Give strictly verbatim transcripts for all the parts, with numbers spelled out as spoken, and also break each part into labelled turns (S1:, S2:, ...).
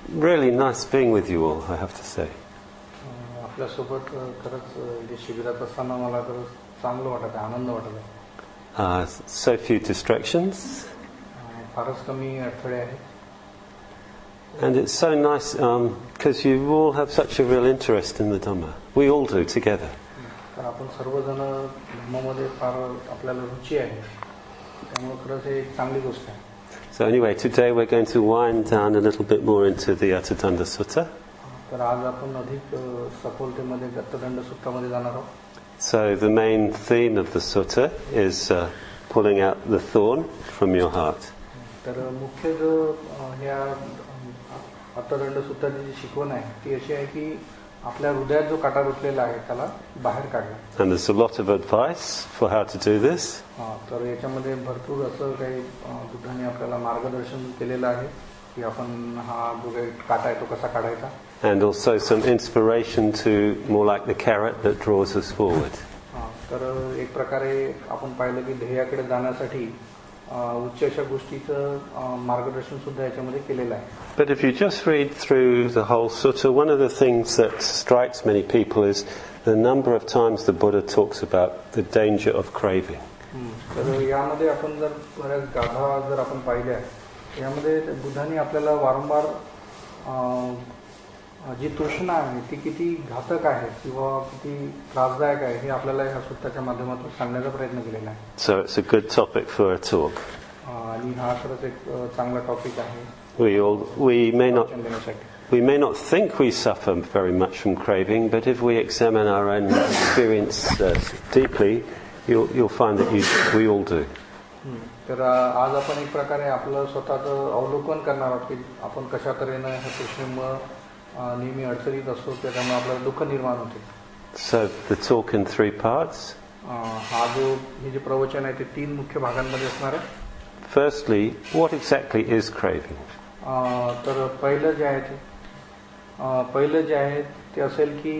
S1: really nice being with you all, I have to say.
S2: आपल्यासोबत खरंच शिबिरात असताना मला तर चांगलं वाटत आहे, आनंद वाटत आहे.
S1: Uh, so few distractions.
S2: फारच कमी अडथळे आहेत.
S1: And it's so nice because um, you all have such a real interest in the Dhamma. We all do together.
S2: तर आपण सर्वजण धर्मामध्ये फार आपल्याला रुची आहे, त्यामुळे खरंच हे एक चांगली गोष्ट आहे.
S1: So anyway, today we're going to wind down a little bit more into the Atthadanda Sutta.
S2: तर आज आपण अधिक सखोलतेमध्ये गत्तदंड सूत्रामध्ये जाणार आहोत.
S1: So the main theme of the sutta is uh, pulling out the thorn from your heart.
S2: तर मुख्य जो ह्या अत्थदंड सूत्राची जी शिकवण आहे ती अशी आहे की आपल्या हृदयात जो काटा रुतलेला आहे त्याला बाहेर काढणं.
S1: And there's a lot of advice for how to do this.
S2: तर याच्यामध्ये भरपूर असं काही बुद्धांनी आपल्याला मार्गदर्शन केलेलं आहे की आपण हा जो काही काटा आहे तो कसा काढायचा.
S1: And also some inspiration to more like the carrot that draws us forward.
S2: तर एक प्रकारे आपण पाहिलं की ध्येयाकडे जाण्यासाठी उच्च अशा गोष्टीचं मार्गदर्शन सुद्धा याच्यामध्ये केलेलं आहे.
S1: But if you just read through the whole sutta, one of the things that strikes many people is the number of times the Buddha talks about the danger of craving.
S2: तर यामध्ये आपण जर बऱ्याच गाथा जर आपण पाहिल्या यामध्ये बुद्धांनी आपल्याला वारंवार जी तृष्णा आहे ती किती घातक आहे किंवा किती त्रासदायक आहे हे आपल्याला या सूत्राच्या माध्यमातून सांगण्याचा प्रयत्न केलेला आहे.
S1: So it's a good topic for a talk.
S2: आणि हा खरंच एक चांगला टॉपिक आहे.
S1: We all we may not we may not think we suffer very much from craving, but if we examine our own experience uh, deeply, you'll you'll find that you, we all do.
S2: तर आज आपण एक प्रकारे आपलं स्वतःचं अवलोकन करणार आहोत की आपण कशा तऱ्हेनं ह्या तृष्णेमुळे नेहमी अडचणीत असतो, त्यामुळे आपल्याला दुःख निर्माण होते.
S1: So the talk in three parts.
S2: हा जो हे जे प्रवचन आहे ते तीन मुख्य भागांमध्ये असणार आहे.
S1: Firstly, what exactly is craving?
S2: तर पहिलं जे आहे ते पहिलं जे आहे ते असेल की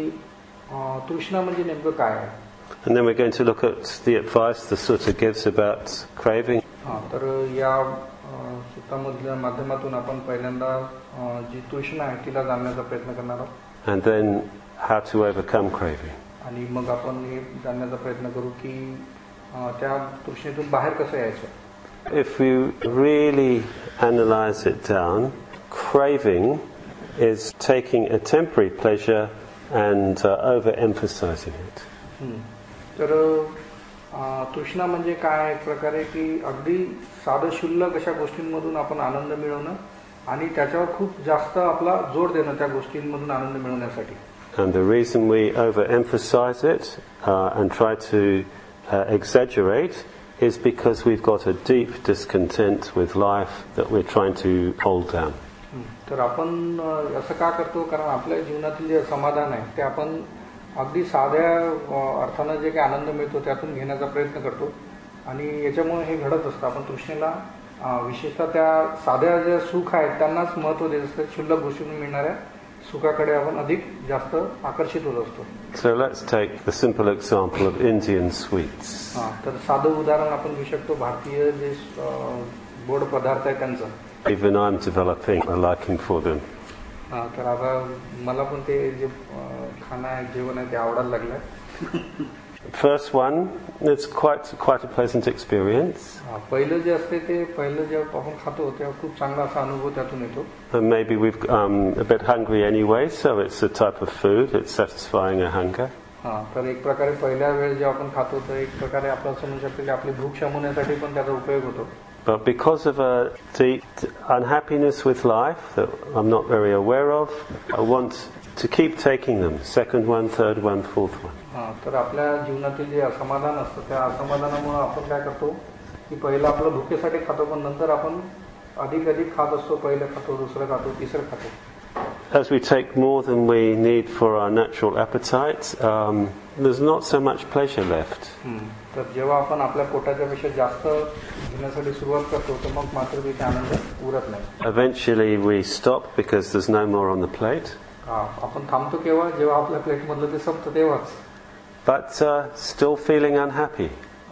S2: तृष्णा म्हणजे नेमकं काय आहे.
S1: And then we're going to look at the advice the sutta gives about craving.
S2: तर या सूत्रामधल्या माध्यमातून आपण पहिल्यांदा जी तृष्णा आहे तिला जाणण्याचा प्रयत्न करणार आहोत.
S1: And then how to overcome craving.
S2: आणि मग आपण हे जाणण्याचा प्रयत्न करू की त्या तृष्णेतून बाहेर कसं यायचं.
S1: If you really analyze it down, craving is taking a temporary pleasure and uh, overemphasizing it.
S2: तर तृष्णा म्हणजे काय एक प्रकारे की अगदी साधं शुल्लक अशा गोष्टींमधून आपण आनंद मिळवणं आणि त्याच्यावर खूप जास्त आपला जोर देणं त्या गोष्टींमधून आनंद मिळवण्यासाठी.
S1: And the reason we overemphasize it uh, and try to uh, exaggerate is because we've got a deep discontent with life that we're trying to hold down.
S2: तर आपण असं का करतो कारण आपल्या जीवनातील जे समाधान आहे ते आपण अगदी साध्या अर्थानं जे काही आनंद मिळतो त्यातून घेण्याचा प्रयत्न करतो आणि याच्यामुळे हे घडत असतं. आपण तृष्णेला विशेषतः त्या साध्या ज्या सुख आहेत त्यांनाच महत्त्व देत असतं. क्षुल्लक गोष्टीतून मिळणाऱ्या सुखाकडे आपण अधिक जास्त आकर्षित होत असतो.
S1: So let's take the simple example of Indian sweets.
S2: हां तर साधं उदाहरण आपण घेऊ शकतो भारतीय जे गोड पदार्थ आहेत त्यांचं.
S1: Even I'm developing a liking for them.
S2: हां तर आता मला पण ते जे खाणं आहे जेवण आहे ते आवडायला लागलं.
S1: First one, it's quite quite a pleasant experience.
S2: पहिलं जे असते ते पहिलं जेव्हा आपण खातो तेव्हा खूप चांगला असा अनुभव त्यातून येतो.
S1: And maybe we've um, a bit hungry anyway, so it's a type of food. It's satisfying a hunger.
S2: हां तर एक प्रकारे पहिल्या वेळेस जेव्हा आपण खातो तर एक प्रकारे आपण समजू शकतो की आपली भूक शमवण्यासाठी पण त्याचा उपयोग होतो.
S1: But because of a deep unhappiness with life that I'm not very aware of, I want to keep taking them. Second one, third one, fourth one.
S2: हां तर आपल्या जीवनातील जे असमाधान असतं त्या असमाधानामुळे आपण काय करतो की पहिलं आपलं भुकेसाठी खातो पण नंतर आपण अधिक अधिक खात असतो. पहिलं खातो, दुसरं खातो, तिसरं खातो.
S1: As we take more than we need for our natural appetite, um, there's not so much pleasure left.
S2: तर जेव्हा आपण आपल्या पोटाच्या पेक्षा जास्त घेण्यासाठी सुरुवात करतो तर मग मात्र तिथे आनंद उरत नाही.
S1: Eventually we stop because there's no more on the plate.
S2: हां आपण थांबतो केव्हा जेव्हा आपल्या प्लेटमधलं ते संपतं तेव्हाच.
S1: But uh, still feeling unhappy.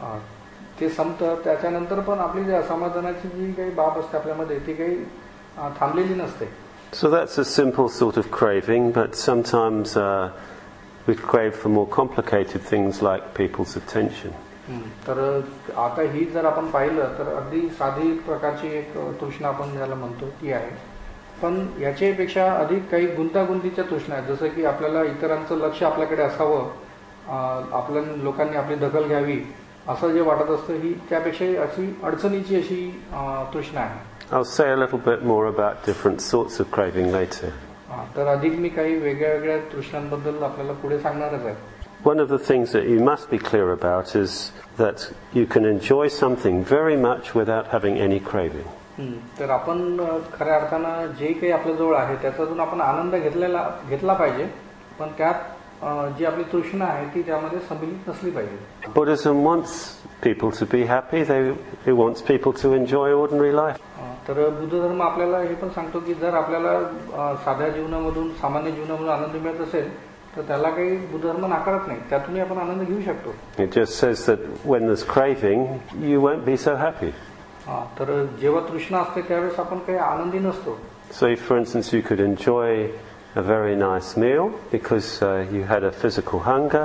S2: ते संपतं त्याच्यानंतर पण आपली जी असमाधानाची जी काही बाब असते आपल्यामध्ये ती काही थांबलेली नसते.
S1: So that's a simple sort of craving, but sometimes uh, we crave for more complicated things like people's attention.
S2: तर आता ही जर आपण पाहिलं तर अगदी साधी प्रकारची एक तृष्णा आपण ज्याला म्हणतो ती आहे, पण याच्यापेक्षा अधिक काही गुंतागुंतीच्या तृष्णा आहेत, जसं की आपल्याला इतरांचं लक्ष आपल्याकडे असावं, आपल्या लोकांनी आपली दखल घ्यावी असं जे वाटत असतं, ही त्यापेक्षा अशी अडचणीची अशी तृष्णा आहे.
S1: I'll say a little bit more about different sorts of craving later.
S2: तर अधिक मी काही वेगळ्या वेगळ्या तृष्णांबद्दल आपल्याला पुढे सांगणारच आहे.
S1: One of the things that you must be clear about is that you can enjoy something very much without having any craving.
S2: तर आपण खऱ्या अर्थानं जे काही आपल्या जवळ आहे त्याच्यातून आपण आनंद घेतलेला घेतला पाहिजे, पण त्यात जी आपली तृष्णा आहे ती त्यामध्ये सम्मिलित नसली पाहिजे.
S1: Buddhism wants people to be happy. They, it wants people to enjoy ordinary life.
S2: तर बुद्ध धर्म आपल्याला हे पण सांगतो की जर आपल्याला साध्या जीवनामधून सामान्य जीवनामधून आनंद मिळत असेल तर त्याला काही बुद्ध धर्म नाकारत नाही, त्यातूनही आपण आनंद घेऊ शकतो.
S1: It just says that when there's craving, you won't be so happy.
S2: तर जेव्हा तृष्णा असते त्यावेळेस आपण काही आनंदी नसतो.
S1: So, if, for instance, you could enjoy a very nice meal because uh, you had a physical hunger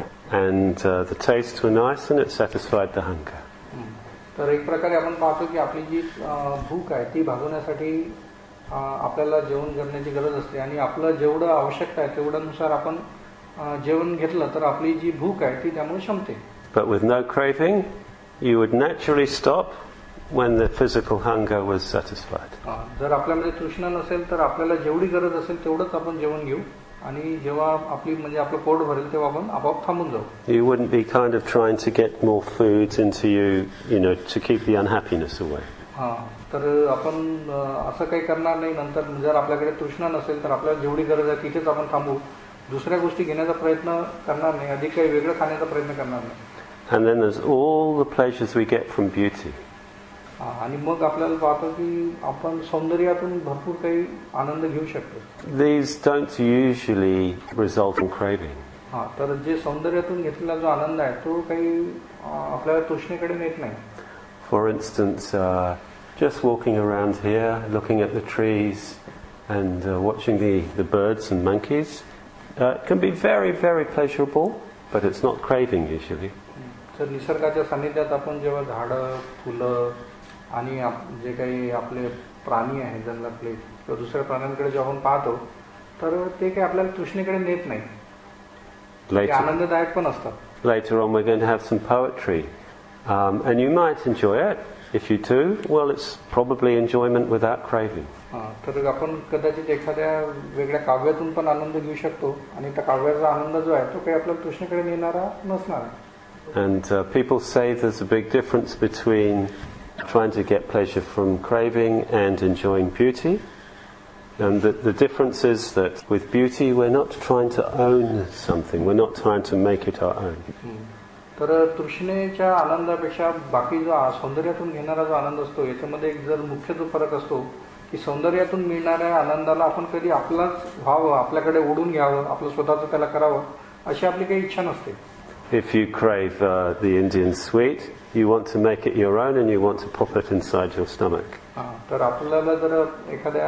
S1: and uh, the tastes were nice and it satisfied the hunger.
S2: तर एक प्रकारे आपण पाहतो की आपली जी भूक आहे ती भागवण्यासाठी आपल्याला जेवण करण्याची गरज असते आणि आपलं जेवढं आवश्यकता आहे तेवढ्यानुसार आपण जेवण घेतलं तर आपली जी भूक आहे ती त्यामुळे शमते.
S1: But with no craving, you would naturally stop when the physical hunger was satisfied.
S2: जर आपल्यामध्ये तृष्णा नसेल तर आपल्याला जेवढी गरज असेल तेवढंच आपण जेवण घेऊ आणि जेव्हा आपली म्हणजे आपलं पोट भरेल तेव्हा आपण आपोआप थांबून जाऊ.
S1: You wouldn't be kind of trying to get more food into you, you know, to keep the unhappiness away.
S2: हां, तर आपण असं काही करणार नाही. नंतर जर आपल्याकडे तृष्णा नसेल तर आपल्याला जेवढी गरज आहे तिथेच आपण थांबू, दुसऱ्या गोष्टी घेण्याचा प्रयत्न करणार नाही, अधिक काही वेगळं खाण्याचा प्रयत्न करणार नाही.
S1: And then there's all the pleasures we get from beauty.
S2: आणि मग आपल्याला पाहतो की आपण सौंदर्यातून भरपूर काही आनंद घेऊ शकतो.
S1: These don't usually result in craving.
S2: हां, तर जे सौंदर्यातून घेतलेला जो आनंद आहे तो काही आपल्याला तृष्णेकडे नेत नाही.
S1: For instance, uh, just walking around here, looking at the trees and uh, watching the, the birds and monkeys uh, can be very, very pleasurable, but it's not craving usually.
S2: तर निसर्गाच्या सानिध्यात आपण जेव्हा झाडं, फुलं आणि जे काही आपले प्राणी आहेत जंगलातले किंवा दुसऱ्या प्राण्यांकडे जेव्हा आपण पाहतो तर ते काही आपल्याला तृष्णेकडे नेत नाही, ते आनंददायक पण असतात.
S1: Later on we're going to have some poetry. Um, and you might enjoy it. If you do, well, it's probably enjoyment without craving.
S2: तर आपण कदाचित एखाद्या वेगळ्या काव्यातून पण आनंद घेऊ शकतो आणि त्या काव्याचा आनंद जो आहे तो काही आपल्याला तृष्णेकडे नेणारा नसणार.
S1: And uh, people say there's a big difference between trying to get pleasure from craving and enjoying beauty. And the, the difference is that with beauty we're not trying to own something, we're not trying to make it our own.
S2: तर तृष्णेच्या आनंदापेक्षा बाकी जो सौंदर्यातून घेणारा जो आनंद असतो याच्यामध्ये एक जर मुख्य जो फरक असतो की सौंदर्यातून मिळणाऱ्या आनंदाला आपण कधी आपलाच व्हावं, आपल्याकडे ओढून घ्यावं, आपलं स्वतःचं त्याला करावं अशी आपली काही इच्छा नसते.
S1: If you crave uh, the Indian sweet, you want to make it your own and you want to pop it inside your stomach.
S2: तर आपल्याला जर एखाद्या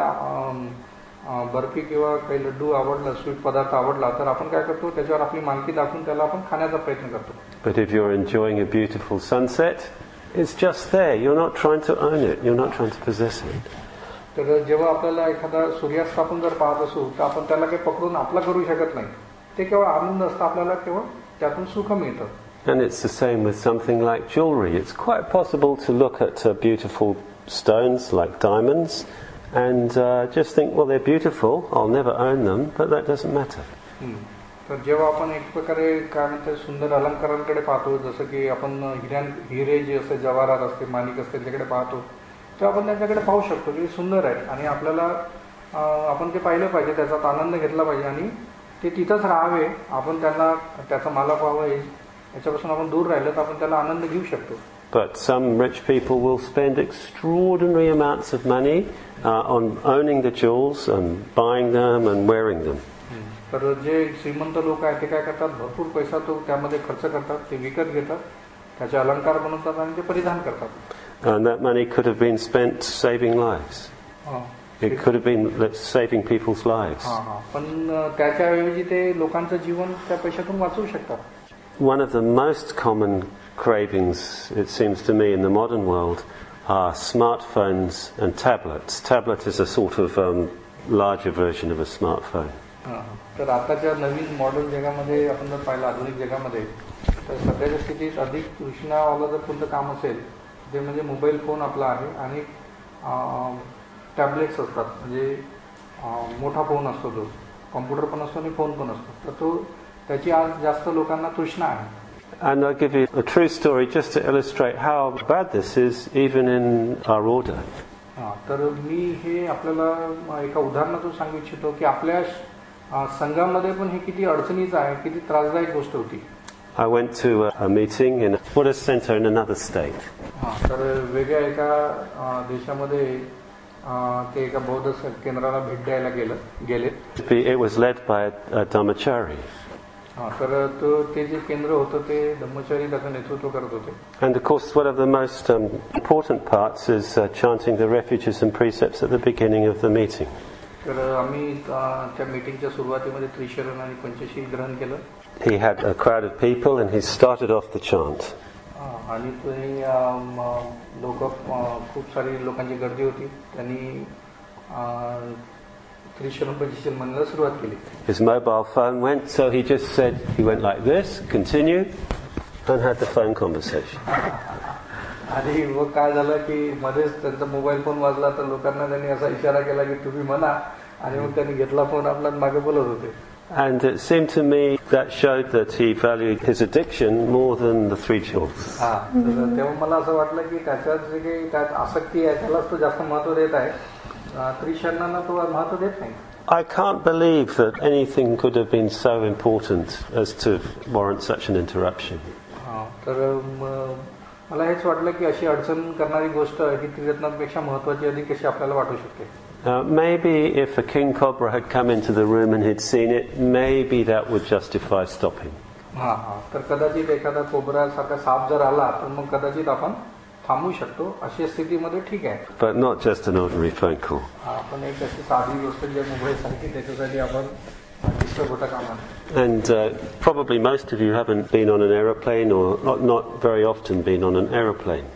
S2: बर्फी किंवा काही लड्डू आवडला, स्वीट पदार्थ आवडला तर आपण काय करतो, त्याच्यावर आपली मालकी दाखवून त्याला आपण खाण्याचा प्रयत्न करतो.
S1: But if you're enjoying a beautiful sunset, it's just there. You're not trying to own it. You're not trying to possess it.
S2: तर जेव्हा आपल्याला एखादा सूर्यास्त आपण जर पाहत असू तर आपण त्याला काही पकडून आपला करू शकत नाही, ते केवळ आनंद असतं, आपल्याला केवळ त्यातून सुख मिळतं.
S1: And it's the same with something like jewelry. It's quite possible to look at uh, beautiful stones like diamonds and uh, just think, well, they're beautiful, I'll never own them, but that doesn't matter.
S2: तर जेव्हा आपण एक प्रकारे काय म्हणते सुंदर अलंकारांकडे पाहतो, जसं की आपण हिऱ्या हिरे जे असते, जवाहरात असते, माणिक असते, त्याकडे पाहतो तेव्हा आपण त्यांच्याकडे पाहू शकतो की सुंदर आहेत आणि आपल्याला आपण ते पाहिलं पाहिजे, त्याचा आनंद घेतला पाहिजे आणि ते तिथंच राहावे, आपण त्यांना त्याचा मालक व्हावं, याच्यापासून आपण दूर राहिलं तर आपण त्याला आनंद घेऊ शकतो.
S1: But some rich people will spend extraordinary amounts of money uh, on owning the jewels and buying them and wearing them.
S2: तर जे श्रीमंत लोक आहेत ते काय करतात, भरपूर पैसा तो त्यामध्ये खर्च करतात, ते विकत घेतात, त्याचे अलंकार बनवतात आणि ते परिधान करतात.
S1: And that money could have been spent saving lives. It could have been saving people's lives.
S2: हां हां पण त्याच्याऐवजी ते लोकांचं जीवन त्या पैशातून वाचवू शकतात.
S1: One of the most common cravings, it seems to me, in the modern world are smartphones and tablets. Tablet is a sort of um, larger version of a smartphone.
S2: हां तर आताच्या नवीन मॉडर्न जगामध्ये आपण जर पाहिलं आधुनिक जगामध्ये तर सध्याच्या स्थितीत अधिक तृष्णावाला जर कोणतं काम असेल ते म्हणजे मोबाईल फोन आपला आहे आणि टॅबलेट्स असतात म्हणजे मोठा फोन असतो तो कॉम्प्युटर पण असतो आणि फोन पण असतो तर तो त्याची आज जास्त लोकांना तृष्णा आहे.
S1: And I'll give you a true story just to illustrate how bad this is even in our order.
S2: हां तर मी हे आपल्याला एका उदाहरणातून सांगू इच्छितो की आपल्या संघामध्ये पण हे किती अडचणीचं आहे किती त्रासदायक गोष्ट होती.
S1: I went to a, a meeting in a Buddhist center in another state.
S2: हां तर वेगळ्या एका देशामध्ये ते एका बौद्ध केंद्राला भेट द्यायला गेलं गेले.
S1: It was led by a, a Dhammachari.
S2: हां तर तो ते जे केंद्र होतं ते धम्मचारी त्याचं नेतृत्व करत होते.
S1: And of course one of the most um, important parts is uh, chanting the refuges and precepts at the beginning of the meeting.
S2: तर आम्ही त्या मीटिंगच्या सुरुवातीमध्ये त्रिशरण आणि पंचशील ग्रहण केलं.
S1: He had a crowd of people and he started off the chant.
S2: आणि ते लोक खूप सारी लोकांची गर्दी होती त्यांनी त्रिशरण पंचशील म्हणायला सुरुवात केली.
S1: His mobile phone went, so he just said, he went like this, continued, and had the phone conversation.
S2: आणि मग काय झालं की मध्येच त्यांचा मोबाईल फोन वाजला तर लोकांना त्यांनी असा इशारा केला की तुम्ही म्हणा आणि मग त्यांनी घेतला फोन आपला मागे बोलत होते.
S1: And it seemed to me that showed that he valued his addiction more than the three jewels.
S2: हां तेव्हा मला असं वाटलं की त्याच्यात जे काही त्यात आसक्ती आहे त्यालाच तो जास्त महत्त्व देत आहे. त्रिशरणांना तो महत्त्व देत नाही.
S1: I can't believe that anything could have been so important as to warrant such an interruption.
S2: हां तर मला हेच वाटलं की अशी अडचण करणारी गोष्ट ही त्रिरत्नांपेक्षा महत्त्वाची अधिक कशी आपल्याला वाटू शकते.
S1: Uh, maybe if a king cobra had come into the room and he'd seen it, maybe that would justify stopping.
S2: हां हां तर कदाचित एखादा कोबरा सारखा साप जर आला तर मग कदाचित आपण थांबू शकतो अशी स्थितीमध्ये ठीक आहे.
S1: But not just an ordinary phone call.
S2: हां पण एक अशी साधी गोष्ट जे मोबाईल सारखी त्याच्यासाठी आपण डिस्टर्ब होता कामा नये.
S1: And uh, probably most of you haven't been on an aeroplane or not, not very often been on an aeroplane.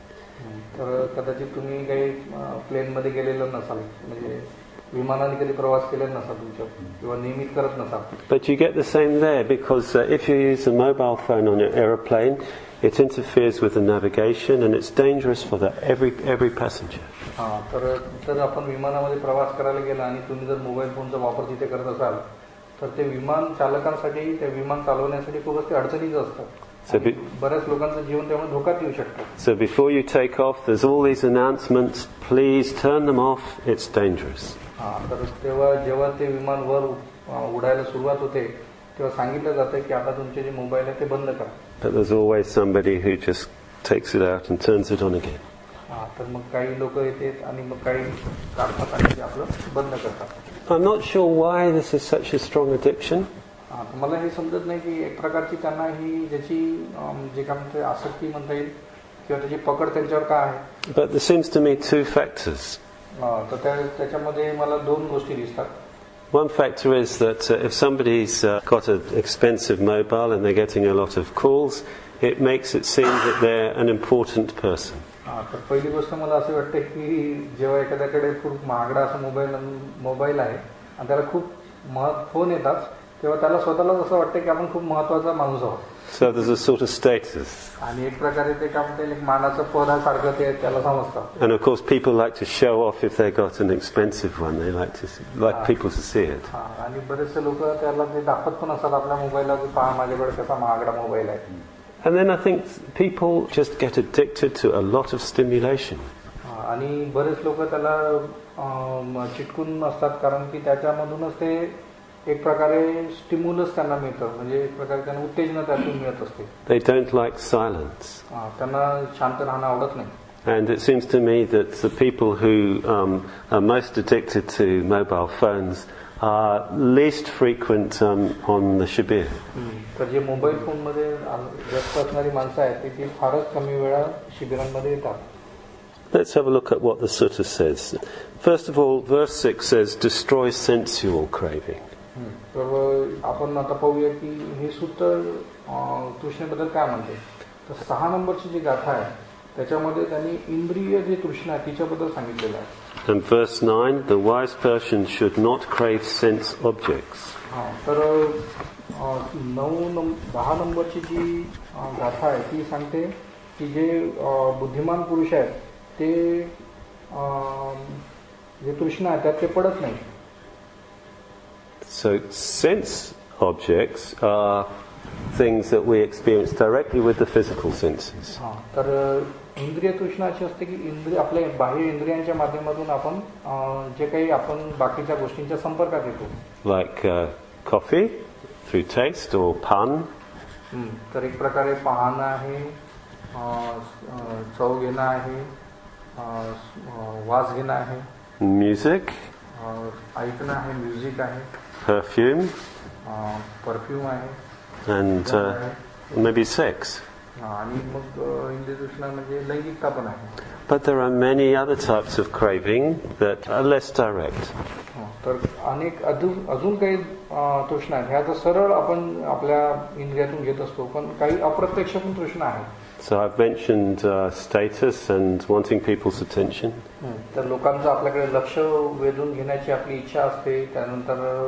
S2: तर कदाचित तुम्ही काही प्लेनमध्ये गेलेलं नसाल म्हणजे विमानाने कधी प्रवास केलेला नसाल तुमच्या किंवा नियमित करत नसाल.
S1: But you get the same there because uh, if you use a mobile phone on your aeroplane, it interferes with the navigation and it's dangerous for the, every every passenger.
S2: हां तर जर आपण विमानामध्ये प्रवास करायला गेला आणि तुम्ही जर मोबाईल फोनचा वापर तिथे करत असाल तर ते विमान चालकांसाठी ते विमान चालवण्यासाठी खूपच ते अडचणीचं असतं.
S1: So, be,
S2: बऱ्याच लोकांचं जीवन त्यामुळे धोक्यात येऊ शकतं.
S1: so before you take off, there's all these announcements. Please turn them off. It's dangerous.
S2: हां तर तेव्हा जेव्हा ते विमान वर उडायला सुरुवात होते तेव्हा सांगितलं जातं की आता तुमचे जे मोबाईल आहे ते बंद करा.
S1: But there's always somebody who just takes it out and turns it on again.
S2: हां तर मग काही लोक येतात आणि मग काही काढतात आणि ते आपलं बंद करतात.
S1: I'm not sure why this is such a strong addiction.
S2: मला हे समजत नाही की एक प्रकारची त्यांना ही ज्याची जे काय म्हणते आसक्ती म्हणता येईल किंवा त्याची पकड त्यांच्यावर काय आहे.
S1: But there seems to me two factors.
S2: तर त्या त्याच्यामध्ये मला दोन गोष्टी दिसतात.
S1: One factor is that uh, if somebody's uh, got an expensive mobile and they're getting a lot of calls, it makes it seem that they're an important person.
S2: हां तर पहिली गोष्ट मला असं वाटतं की जेव्हा एखाद्याकडे खूप महागडा असा मोबाईल मोबाईल आहे आणि त्याला खूप मह फोन येतात तेव्हा त्याला स्वतःलाच असं वाटतं की आपण खूप महत्त्वाचा माणूस आहोत.
S1: So there's a sort of status.
S2: आणि एक प्रकारे ते काय म्हणता येईल एक मानाचं पदासारखं ते त्याला समजतं.
S1: And of course people like to show off if they got an expensive one. They like to like people to see it.
S2: हां आणि बरेचसे लोक त्याला ते दाखवत पण असतात आपल्या मोबाईलला की पहा माझ्याकडे कसा महागडा मोबाईल आहे.
S1: And then I think people just get addicted to a lot of stimulation.
S2: आणि बरेच लोक त्याला चिटकून असतात कारण की त्याच्यामधूनच ते एक प्रकारे स्टिम्युलस त्यांना मिळतं म्हणजे एक प्रकारे त्यांना उत्तेजना त्यातून मिळत असते.
S1: They don't like silence.
S2: त्यांना शांत राहणं आवडत नाही.
S1: And it seems to me that the people who um, are most addicted to mobile phones are least frequent um, on the shibir.
S2: तर जे मोबाईल फोनमध्ये व्यस्त असणारी माणसं आहेत ती फारच कमी वेळा शिबिरांमध्ये येतात.
S1: Let's have a look at what the sutta says. First of all, verse six says, destroy sensual craving.
S2: तर आपण आता पाहूया की हे सूत्र तृष्णेबद्दल काय म्हणते. तर सहा नंबरची जी गाथा आहे त्याच्यामध्ये त्यांनी इंद्रिय जी तृष्णा आहे तिच्याबद्दल सांगितलेलं आहे.
S1: And verse nine, the wise person should not crave sense objects.
S2: हां, तर नऊ नंब दहा नंबरची जी गाथा आहे ती सांगते की जे बुद्धिमान पुरुष आहेत ते जे तृष्णा आहे त्यात ते पडत नाही.
S1: So sense objects are things that we experience directly with the physical senses.
S2: हां, तर इंद्रिय तृष्णा अशी असते की इंद्रिय आपल्या बाह्य इंद्रियांच्या माध्यमातून आपण जे काही आपण बाकीच्या गोष्टींच्या संपर्कात येतो.
S1: Like uh, coffee through taste or pan.
S2: तर एक प्रकारे पाहणं आहे, चव घेणं आहे, वास घेणं आहे,
S1: music,
S2: ऐकणं आहे, म्युझिक आहे,
S1: perfume,
S2: परफ्यूम आहे,
S1: and uh, maybe sex.
S2: आणि मग इंद्रिय तृष्णा म्हणजे लैंगिकता पण आहे.
S1: But there are many other types of craving that are less direct.
S2: तर अनेक अजून अजून काही तृष्णा आहेत ह्या तर सरळ आपण आपल्या इंद्रियातून घेत असतो, पण काही अप्रत्यक्ष पण तृष्णा आहे.
S1: So I've mentioned uh, status and wanting people's attention.
S2: तर लोकांचं आपल्याकडे लक्ष वेधून घेण्याची आपली इच्छा असते. त्यानंतर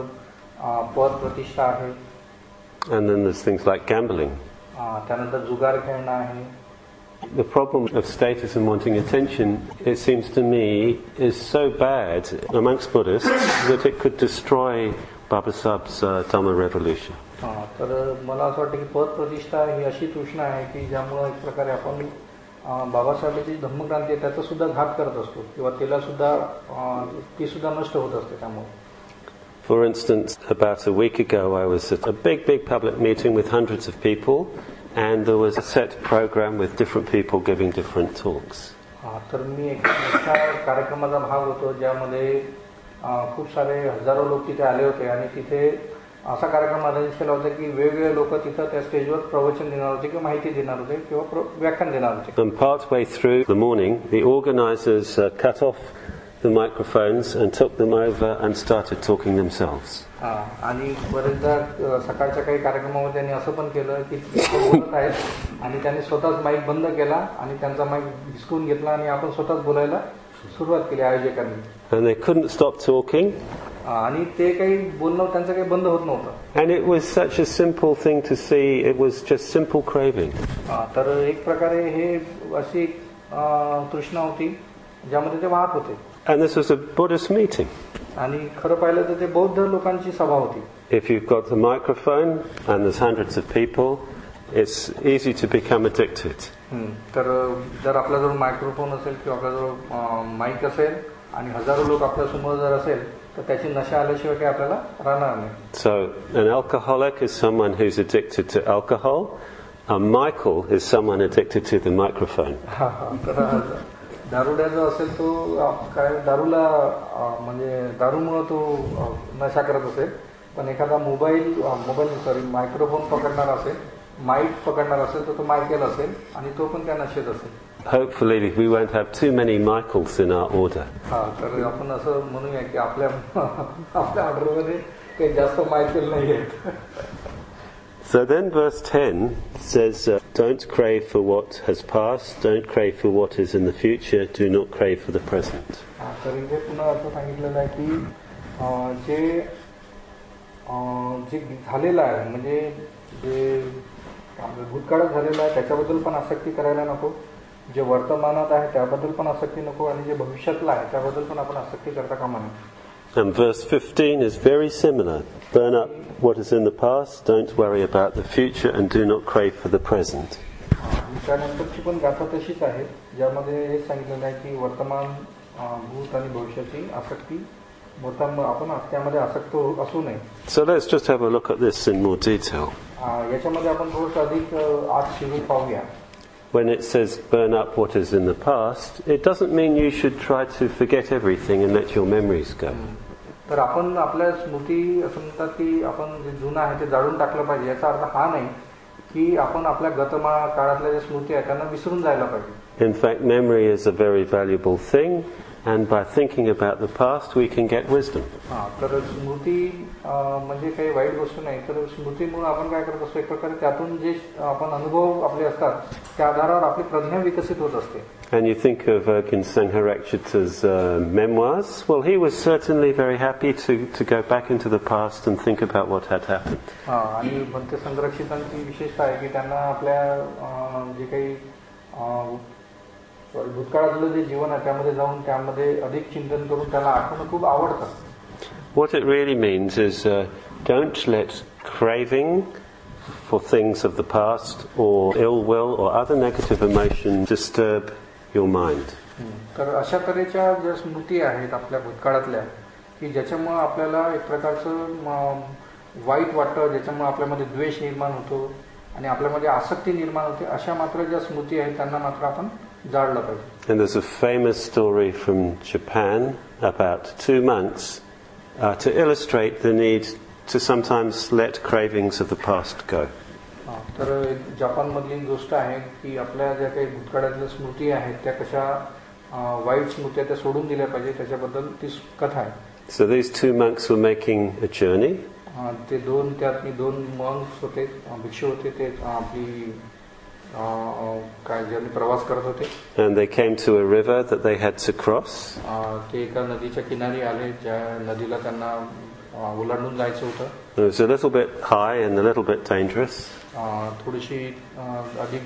S2: पद प्रतिष्ठा आहे.
S1: And then there's things like gambling.
S2: त्यानंतर जुगार खेळणं आहे.
S1: The problem of status and wanting attention, it seems to me, is so bad amongst Buddhists that it could destroy Babasab's uh, Dhamma revolution.
S2: तर मला असं वाटतं की पद प्रतिष्ठा ही अशी तृष्णा आहे की ज्यामुळे एक प्रकारे आपण बाबासाहेबांची धम्मक्रांती आहे त्याचा सुद्धा घात करत असतो किंवा तिला सुद्धा ती सुद्धा नष्ट होत असते. त्यामुळे
S1: For instance, about a week ago I was at a big, big public meeting with hundreds of people, and there was a set program with different people giving different talks.
S2: तर मी एक मोठ्या कार्यक्रमाचा भाग होतो ज्यामध्ये खूप सारे हजारो लोक तिथे आले होते आणि तिथे असा कार्यक्रम आयोजित केला होता की वेगवेगळे लोक तिथे त्या स्टेजवर प्रवचन देणार होते किंवा माहिती देणार होते किंवा व्याख्यान देणार होते.
S1: And partway through the morning, the organizers uh, cut off the microphones and took them over and started talking themselves.
S2: आणि बरेचदा सकाळच्या काही कार्यक्रमामध्ये त्यांनी असं पण केलं की बोलत आहेत आणि त्यांनी स्वतःच माईक बंद केला आणि त्यांचा माईक हिसकून घेतला आणि आपण स्वतःच बोलायला सुरुवात केली आयोजकांनी.
S1: And they couldn't stop talking.
S2: आणि ते काही बोलणं त्यांचं काही बंद होत नव्हतं.
S1: And it was such a simple thing to see. It was just simple craving.
S2: तर एक प्रकारे हे अशी तृष्णा होती ज्यामध्ये ते वाहत होते.
S1: And this was a Buddhist meeting.
S2: आणि खरं पाहिलं तर ते बौद्ध लोकांची सभा होती.
S1: If you've got the microphone and there's hundreds of people, it's easy to become addicted.
S2: तर जर आपल्याजवळ मायक्रोफोन असेल किंवा आपल्याजवळ माईक असेल आणि हजारो लोक आपल्या समोर जर असेल तर त्याची नशा आल्याशिवाय काही आपल्याला राहणार नाही.
S1: So an alcoholic is someone who's addicted to alcohol. A Michael is someone addicted to the microphone.
S2: दारुड्या जो असेल तो काय दारूला म्हणजे दारूमुळे तो नशा करत असेल, पण एखादा मोबाईल मोबाईल सॉरी मायक्रोफोन पकडणार असेल, माईक पकडणार असेल तर तो मायकेल असेल आणि तो पण त्या नशेत असेल.
S1: Hopefully we won't have too many Michaels in our order.
S2: हा, तर आपण असं म्हणूया की आपल्या आपल्या ऑर्डरमध्ये काही जास्त मायकेल नाही आहेत.
S1: So then verse ten says, uh, don't crave for what has passed, don't crave for what is in the future, do not crave for the present.
S2: तर इथे पुन्हा असं सांगितलेलं आहे की जे जे झालेलं आहे म्हणजे जे आपलं भूतकाळात झालेलं आहे त्याच्याबद्दल पण आसक्ती करायला नको, जे वर्तमानात आहे त्याबद्दल पण आसक्ती नको आणि जे भविष्यातलं आहे त्याबद्दल पण आपण आसक्ती करता कामा नये.
S1: And verse fifteen is very similar. Burn up what is in the past, don't worry about the future, and do not crave for the present.
S2: त्यानंतरची पण गाथा तशीच आहे ज्यामध्ये हे सांगितलेलं आहे की वर्तमान, भूत आणि भविष्याची आसक्ती आपण त्यामध्ये आसक्त असू नये.
S1: So let's just have a look at this in more detail.
S2: याच्यामध्ये आपण थोडंसं अधिक आत शिरून पाहूया.
S1: When it says burn up what is in the past, it doesn't mean you should try to forget everything and let your memories go.
S2: तर आपण आपल्या स्मृती असं म्हणतात की आपण जे जुनं आहे ते जाळून टाकलं पाहिजे. याचा अर्थ हा नाही की आपण आपल्या गतमा काळातल्या ज्या स्मृती आहेत त्यांना विसरून जायला पाहिजे.
S1: In fact, memory is a very valuable thing, and by thinking about the past, we can get wisdom.
S2: हां, तर स्मृती अं, म्हणजे काही वाईट गोष्ट नाही. तर स्मृतीमुळे आपण काय करत असतो, एक प्रकारे त्यातून जे आपण अनुभव आपले असतात त्या आधारावर आपली प्रज्ञा विकसित होत असते.
S1: And you think of Erkin Sangharakshita's uh, memoirs. Well, he was certainly very happy to, to go back into the past and think about what had happened.
S2: हां, आणि भंते संरक्षितांची विशेषता आहे की त्यांना आपल्या अं, जे काही अं, सॉरी भूतकाळातलं जे जीवन आहे त्यामध्ये जाऊन त्यामध्ये अधिक चिंतन करून त्याला आठवणं खूप आवडतं.
S1: What it really means is uh, don't let craving for things of the past or ill will or other negative emotion disturb your mind.
S2: तर अशा तऱ्हेच्या ज्या स्मृती आहेत आपल्या भूतकाळातल्या की ज्याच्यामुळे आपल्याला एक प्रकारचं वाईट वाटतं, ज्याच्यामुळे आपल्यामध्ये द्वेष निर्माण होतो आणि आपल्यामध्ये आसक्ती निर्माण होते, अशा मात्र ज्या स्मृती आहेत त्यांना मात्र आपण जाळलं पाहिजे.
S1: And there's a famous story from Japan about two monks uh, to illustrate the need to sometimes let cravings of the past go.
S2: तर जपानमधली गोष्ट आहे की आपल्या ज्या काही भूतकाळातल्या स्मृती आहेत त्या कशा वाईट स्मृत्या त्या सोडून दिल्या पाहिजे त्याच्याबद्दल ती कथा आहे.
S1: So these two monks were making a journey.
S2: ते दोन त्यातली दोन मंक्स होते, भिक्षू होते, ते आपली काय ज्यांनी प्रवास करत होते.
S1: And they came to a river that they had to cross.
S2: ते एका नदीच्या किनारी आले ज्या नदीला त्यांना ओलांडून जायचं होतं.
S1: It was a little bit high and a little bit dangerous.
S2: थोडीशी अधिक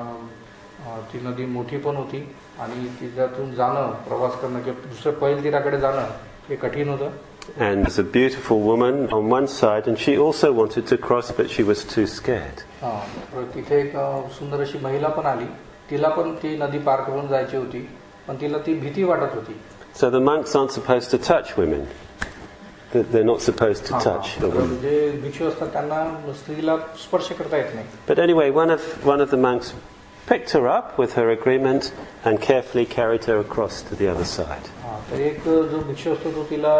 S2: ती नदी मोठी पण होती आणि तिच्यातून जाणं, प्रवास करणं किंवा दुसऱ्या पैल तीराकडे जाणं हे कठीण होतं.
S1: And there's a beautiful woman on one side, and she also wanted to cross, but she was too scared.
S2: तिथे एक सुंदर अशी महिला पण आली, तिला पण ती नदी पार करून जायची होती, पण तिला ती भीती वाटत होती.
S1: So the monks aren't supposed to touch women. They're not supposed to touch the women.
S2: जे भिक्षू असतात त्यांना स्त्रीला स्पर्श करता येत नाही.
S1: But anyway, one of one of the monks picked her up with her agreement and carefully carried her across to the other side.
S2: तर एक जो भिक्षू असतो तो तिला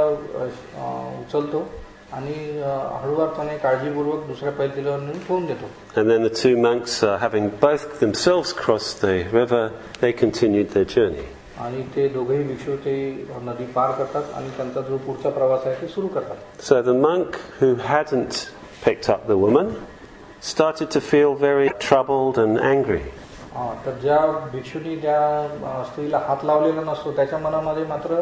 S2: उचलतो आणि हळूवारपणे काळजीपूर्वक दुसऱ्या पैलतीला नेऊन ठेवून देतो.
S1: And then the two monks, uh, having both themselves crossed the river, they continued their journey.
S2: आणि ते दोघेही भिक्षू ते नदी पार करतात आणि त्यांचा जो पुढचा प्रवास आहे ते सुरू करतात.
S1: So the monk who hadn't picked up the woman started to feel very troubled and angry.
S2: तर ज्या भिक्षूंनी त्या स्त्रीला हात लावलेला नसतो त्याच्या मनामध्ये मात्र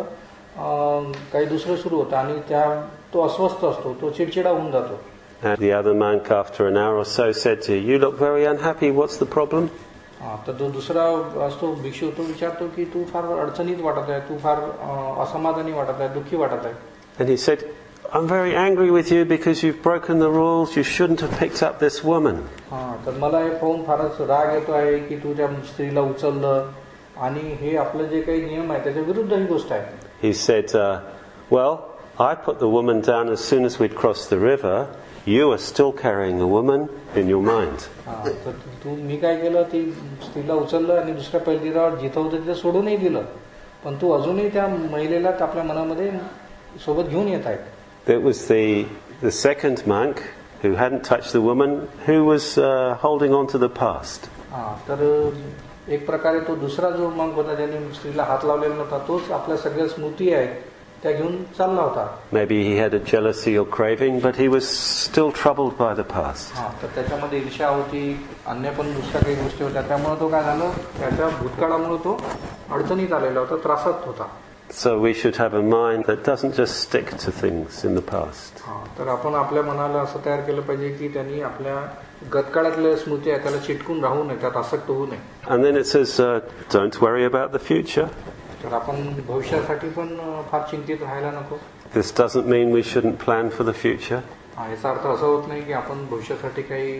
S2: काही दुसरं सुरू होतं आणि त्या तो अस्वस्थ असतो, तो चिडचिडा होऊन जातो.
S1: And the other monk, after an hour or so, said to her, "You look very unhappy. What's the problem?"
S2: तर तो दुसरा असतो भिक्षू, तो विचारतो की तू फार अडचणीत वाटत आहे, तू फार असमाधानी वाटत आहे, दुःखी वाटत आहे.
S1: And he said, "I'm very angry with you because you've broken the rules. You shouldn't have picked up this woman."
S2: तर मला हे पाहून फारच राग येतो आहे की तू त्या स्त्रीला उचललं आणि हे आपलं जे काही नियम आहे त्याच्या विरुद्ध ही गोष्ट आहे.
S1: He said, uh, "Well, I put the woman down as soon as we'd crossed the river. You are still carrying a woman in your mind."
S2: तर तू मी काय केलं, ती स्त्रीला उचललं आणि दुसऱ्या पैलतीरावर जिथं होतं तिथे सोडूनही दिलं, पण तू अजूनही त्या महिलेला आपल्या मनामध्ये सोबत घेऊन येत आहे.
S1: It was the the second monk who hadn't touched the woman who was uh, holding on to the past.
S2: तर एक प्रकारे तो दुसरा जो मंक होता ज्याने स्त्रीला हात लावलेला नव्हता तोच आपल्या सगळ्या स्मृती आहेत त्या घेऊन चालला होता.
S1: Maybe he had a jealousy or craving, but he was still troubled by the past.
S2: तर त्याच्यामध्ये ईर्ष्या होती, अन्य पण दुसऱ्या काही गोष्टी होत्या, त्यामुळे तो काय झालं, त्याच्या भूतकाळामुळे तो अडचणीत आलेला होता, त्रासात होता.
S1: So we should have a mind that doesn't just stick to things in the past.
S2: तर आपण आपल्या मनाला असं तयार केलं पाहिजे की त्यांनी आपल्या गतकाळातल्या स्मृती आहेत त्याला चिटकून राहू नये, त्यात आसक्त होऊ नये.
S1: And then it says, uh, don't worry about the future.
S2: तर आपण भविष्यासाठी पण फार चिंतित राहायला नको.
S1: This doesn't mean we shouldn't plan for the future.
S2: याचा अर्थ असं होत नाही की आपण भविष्यासाठी काही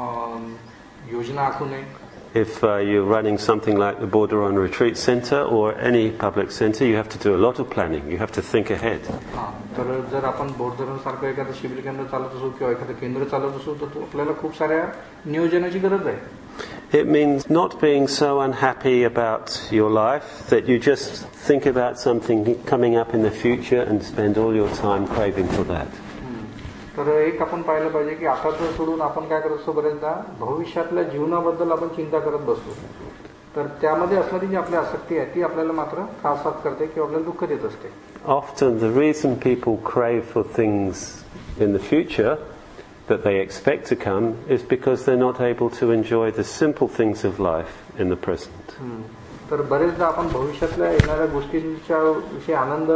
S2: योजना आखू नये.
S1: If uh, you're running something like the Borderon Retreat Center or any public center, you have to do a lot of planning. You have to think ahead.
S2: तर जर आपण बोर्डधरण सारखं एखादं शिबिर केंद्र चालत असू किंवा एखादं केंद्र चालत असू तर आपल्याला खूप साऱ्या नियोजनाची गरज आहे.
S1: It means not being so unhappy about your life that you just think about something coming up in the future and spend all your time craving for that.
S2: तर एक आपण पाहिलं पाहिजे की आताच सोडून आपण काय करत असतो, बरेचदा भविष्यातल्या जीवनाबद्दल आपण चिंता करत बसतो. तर त्यामध्ये असणारी जी आपली आसक्ती आहे ती आपल्याला मात्र त्रासात करते किंवा आपल्याला दुःख देत असते.
S1: Often the reason people crave for things in the future that they expect to come is because they're not able to enjoy the simple things of life in the present.
S2: तर बरेचदा आपण भविष्यातल्या येणाऱ्या गोष्टींच्या विषयी आनंद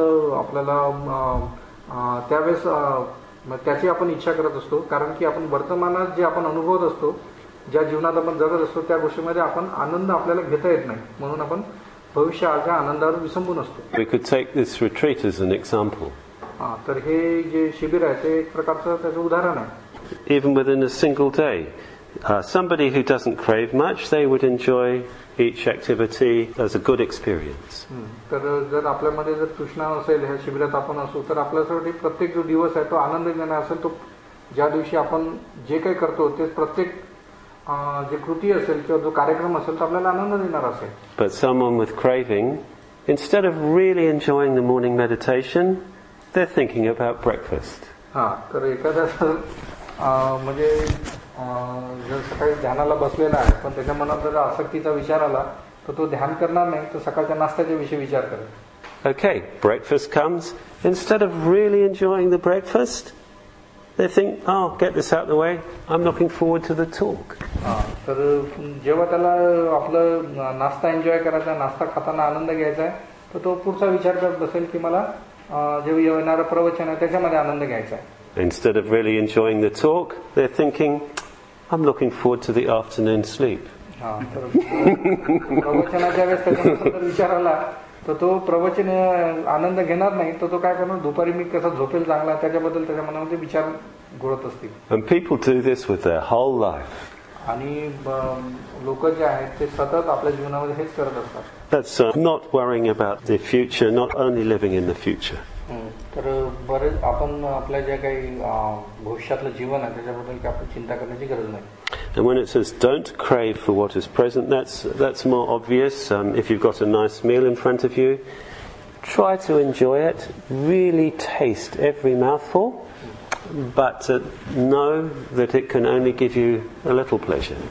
S2: आपल्याला त्यावेळेस त्याची आपण इच्छा करत असतो, कारण की आपण वर्तमानात जे आपण अनुभवत असतो, ज्या जीवनात आपण जगत असतो त्या गोष्टीमध्ये आपण आनंद आपल्याला घेता येत नाही, म्हणून आपण भविष्याच्या आनंदावर विसंबून असतो.
S1: We could take this retreat as an example.
S2: हां, तर हे जे शिबिर आहे ते एक प्रकारचं त्याचं उदाहरण आहे.
S1: Even within a single day, uh, somebody who doesn't crave much, they would enjoy each activity as a good experience.
S2: तर जर आपल्यामध्ये जर तृष्णा असेल, ह्या शिबिरात आपण असू, तर आपल्यासाठी प्रत्येक जो दिवस आहे तो आनंद देणारा असेल. तो ज्या दिवशी आपण जे काही करतो ते प्रत्येक जे कृती असेल किंवा जो कार्यक्रम असेल तो आपल्याला आनंद देणार असेल.
S1: But someone with craving, instead of really enjoying the morning meditation, they're thinking about breakfast.
S2: हां, तर एखाद्या म्हणजे जर सकाळी ध्यानाला बसलेला आहे पण त्याच्या मनात जर आसक्तीचा विचार आला तर तो ध्यान करणार नाही, तर सकाळच्या नाश्त्याच्या विषयी विचार करेल.
S1: Okay, breakfast comes. Instead of really enjoying the breakfast, they think, oh, get this out of the way, I'm looking forward to the talk.
S2: हां, तर जेव्हा त्याला आपलं नाश्ता एन्जॉय करायचा, नाश्ता खाताना आनंद घ्यायचा आहे, तर तो पुढचा विचार करत बसेल की मला जेव्हा येणारं प्रवचन आहे त्याच्यामध्ये आनंद घ्यायचा आहे.
S1: Instead of really enjoying the talk, they're thinking, I'm looking forward to the afternoon sleep.
S2: हां, तर प्रवचनाच्या वेळेस त्याच्यानंतर विचार आला तर तो प्रवचन आनंद घेणार नाही, तर तो काय करणार, दुपारी मी कसा झोपेल चांगला, त्याच्याबद्दल त्याच्या मनामध्ये विचार घोळत असतील.
S1: And people do this with their whole life.
S2: आणि लोक जे आहेत ते सतत आपल्या जीवनामध्ये हेच करत असतात.
S1: That's uh, not worrying about the future, not only living in the future.
S2: तर बरेच आपण आपल्या जे काही भविष्यातलं जीवन आहे त्याच्याबद्दल आपण चिंता करण्याची गरज नाही.
S1: And when it says don't crave for what is present, that's that's more obvious. Um, if you've got a nice meal in front of you, try to enjoy it, really taste every mouthful, but uh, know that it can only give you a little pleasure.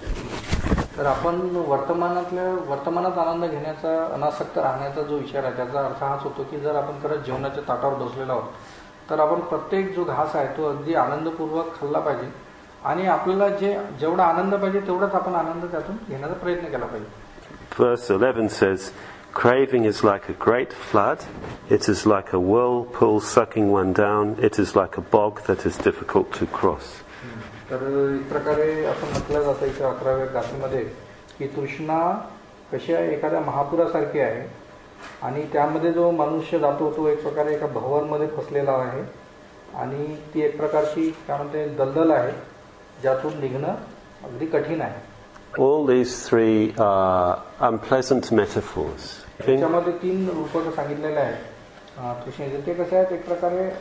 S2: तर आपण वर्तमानातल्या वर्तमानात आनंद घेण्याचा, अनासक्त राहण्याचा जो विचार आहे त्याचा अर्थ हाच होतो की जर आपण खरंच जेवणाच्या ताटावर बसलेलो आहोत तर आपण प्रत्येक जो घास आहे तो अगदी आनंदपूर्वक खाल्ला पाहिजे आणि आपल्याला जे जेवढा आनंद पाहिजे तेवढाच आपण आनंद त्यातून घेण्याचा प्रयत्न केला पाहिजे.
S1: Verse eleven says, craving is like a great flood, it is like a whirlpool sucking one down, it is like a bog that is difficult to cross.
S2: तर एक प्रकारे असं म्हटलं जातं इथे अकराव्या गाथेमध्ये की तृष्णा कशी आहे, एखाद्या महापुरासारखी आहे आणि त्यामध्ये जो मनुष्य जातो तो एक प्रकारे एका भंवरमध्ये फसलेला आहे आणि ती एक प्रकारची काय म्हणते दलदल आहे ज्यातून निघणं अगदी कठीण आहे.
S1: All these three are unpleasant metaphors.
S2: त्याच्यामध्ये तीन रूपक सांगितलेले आहेत तृष्णेचे. ते कसे आहेत, एक प्रकारे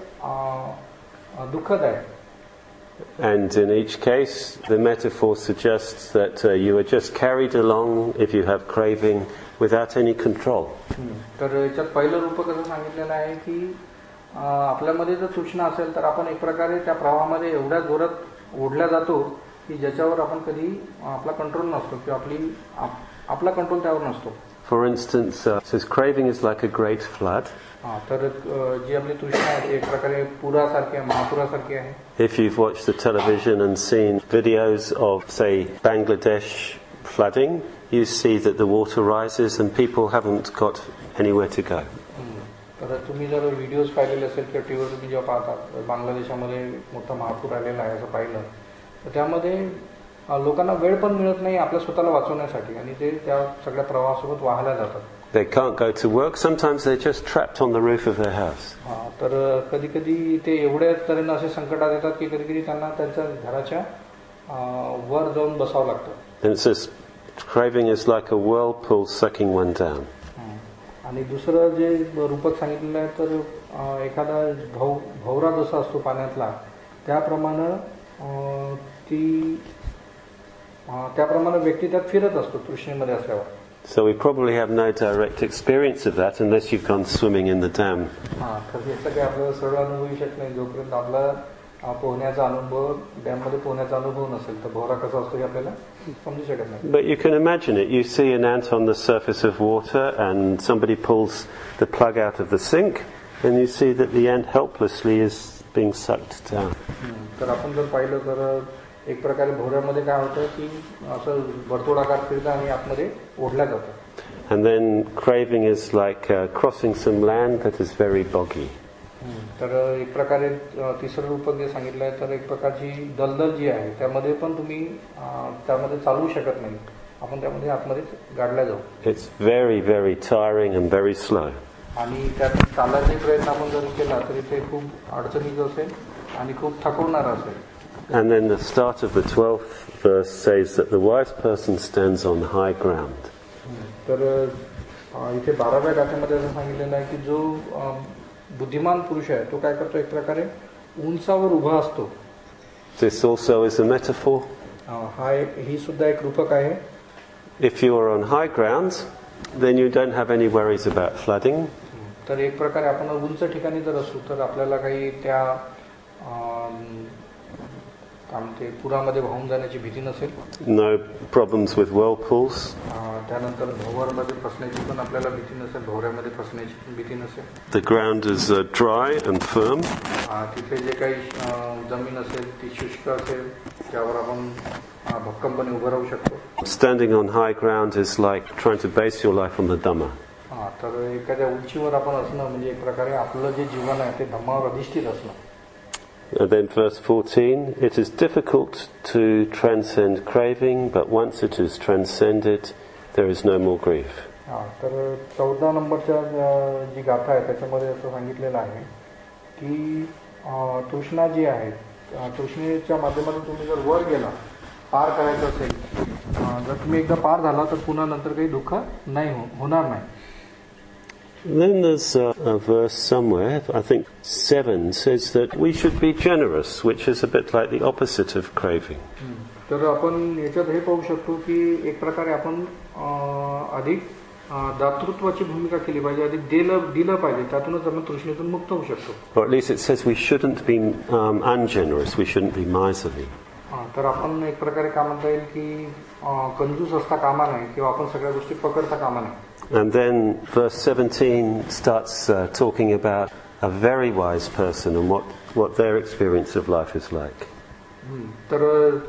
S2: दुःखद आहे.
S1: And in each case, the metaphor suggests that uh, you are just carried along if you have craving without any control.
S2: तर याच्यात पहिलं रूप कसं सांगितलेलं आहे की आपल्यामध्ये जर तृष्णा असेल तर आपण एक प्रकारे त्या प्रवाहामध्ये एवढ्या जोरात ओढल्या जातो की ज्याच्यावर आपण कधी आपला कंट्रोल नसतो किंवा आपली आपला कंट्रोल त्यावर नसतो.
S1: For instance, uh, it says craving is like a great flood.
S2: तर जी आपली तृष्णा आहे एक प्रकारे पुरासारखी आहे, महापुरासारखी आहे.
S1: If you've watched the television and seen videos of, say, Bangladesh flooding, you see that the water rises and people haven't got anywhere to go.
S2: तर तुम्ही जर व्हिडिओज पाहिलेले असेल किंवा टीव्हीवर तुम्ही जेव्हा पाहतात बांगलादेशामध्ये मोठा महापूर आलेला आहे असं पाहिलं तर त्यामध्ये लोकांना वेळ पण मिळत नाही आपल्या स्वतःला वाचवण्यासाठी आणि ते त्या सगळ्या प्रवाहासोबत वाहायला जातात.
S1: They can't go to work. Sometimes they're just trapped on the roof of their house.
S2: तर कधी कधी ते एवढ्या तऱ्हेनं असे संकटात येतात की कधी कधी त्यांना त्यांच्या घराच्या वर जाऊन बसावं लागतं.
S1: And it says craving is like a whirlpool sucking one down.
S2: आणि दुसरं जे रूपक सांगितलेलं आहे तर एखादा भव भवरा जसा असतो पाण्यातला त्याप्रमाणे ती त्याप्रमाणे व्यक्ती त्यात फिरत असतो तृष्णेमध्ये असल्यावर.
S1: So we probably have no direct experience of that unless you've gone swimming in the dam.
S2: हां, तर हे सगळे आपल्याला सरळ अनुभवू शकत नाही जोपर्यंत आपला पोहण्याचा अनुभव डॅममध्ये पोहण्याचा अनुभव नसेल तर भोवरा कसा असतो हे आपल्याला समजू शकत नाही.
S1: But you can imagine it. You see an ant on the surface of water and somebody pulls the plug out of the sink and you see that the ant helplessly is being sucked down.
S2: तर आपण जर पाहिलं तर एक प्रकारे भोवऱ्यामध्ये काय होतं की असं वर्तुळाकार फिरतं आणि आतमध्ये ओढल्या जातं.
S1: And then craving is like uh, crossing some land that is very boggy.
S2: तर एक प्रकारे तिसरं रूपक जे सांगितलं आहे तर एक प्रकारची दलदल जी आहे त्यामध्ये पण तुम्ही त्यामध्ये चालू शकत नाही. आपण त्यामध्ये आतमध्ये गाडल्या जाऊ.
S1: It's very very tiring and very slow.
S2: आणि त्यात चालण्याचा प्रयत्न आपण जर केला तरी ते खूप अडचणीचं असेल आणि खूप थकवणारं असेल.
S1: And then the start of the twelfth verse says that the wise person stands on high ground.
S2: तर इथे बाराव्या गाथेमध्ये असं सांगितलेलं आहे की जो बुद्धिमान पुरुष आहे तो काय करतो एक प्रकारे उंचावर उभा असतो.
S1: This also is a metaphor.
S2: हा ही सुद्धा एक रूपक आहे.
S1: If you are on high ground, then you don't have any worries about flooding.
S2: तर एक प्रकारे आपण उंच ठिकाणी जर असू तर आपल्याला काही त्या काय म्हणते पुरामध्ये वाहून जाण्याची भीती नसेल.
S1: No problems with whirlpools.
S2: त्यानंतर भोवरमध्ये फसण्याची पण आपल्याला भीती नसेल. भोवऱ्यामध्ये फसण्याची पण भीती नसेल.
S1: The ground is uh, dry and firm.
S2: तिथे जे काही जमीन असेल ती शुष्क असेल ज्यावर आपण भक्कमपणे उभं राहू शकतो.
S1: Standing on high ground is like trying to base your life on the Dhamma.
S2: हा तर एखाद्या उंचीवर आपण असणं म्हणजे एक प्रकारे आपलं जे जीवन आहे ते धम्मावर अधिष्ठित असणं.
S1: And then verse fourteen, it is difficult to transcend craving, but once it is transcended, there is no more grief.
S2: हा तर चौदा नंबरच्या जी गाथा आहे त्याच्यामध्ये असं सांगितलेलं आहे की तृष्णा जी आहे तृष्णेच्या माध्यमातून तुम्ही जर वर गेला पार करायचं असेल जर तुम्ही एकदा पार झाला तर पुन्हा नंतर काही दुःख नाही होणार नाही.
S1: Then there's a, a verse somewhere, I think seven, says that we should be generous, which is a bit like the opposite of craving.
S2: तर आपण याच्यात हे पाहू शकतो की एक प्रकारे आपण अधिक दातृत्वाची भूमिका केली पाहिजे, अधिक दिलं दिलं पाहिजे, त्यातूनच आपण तृष्णेतून मुक्त होऊ शकतो.
S1: Or at least it says we shouldn't be um, ungenerous, we shouldn't be miserly.
S2: तर आपण एक प्रकारे काय म्हणता येईल की कंजूस असता कामा नये किंवा आपण सगळ्या गोष्टी पकडता कामा नये.
S1: And then verse seventeen starts uh, talking about a very wise person and what, what their experience of life is like.
S2: तर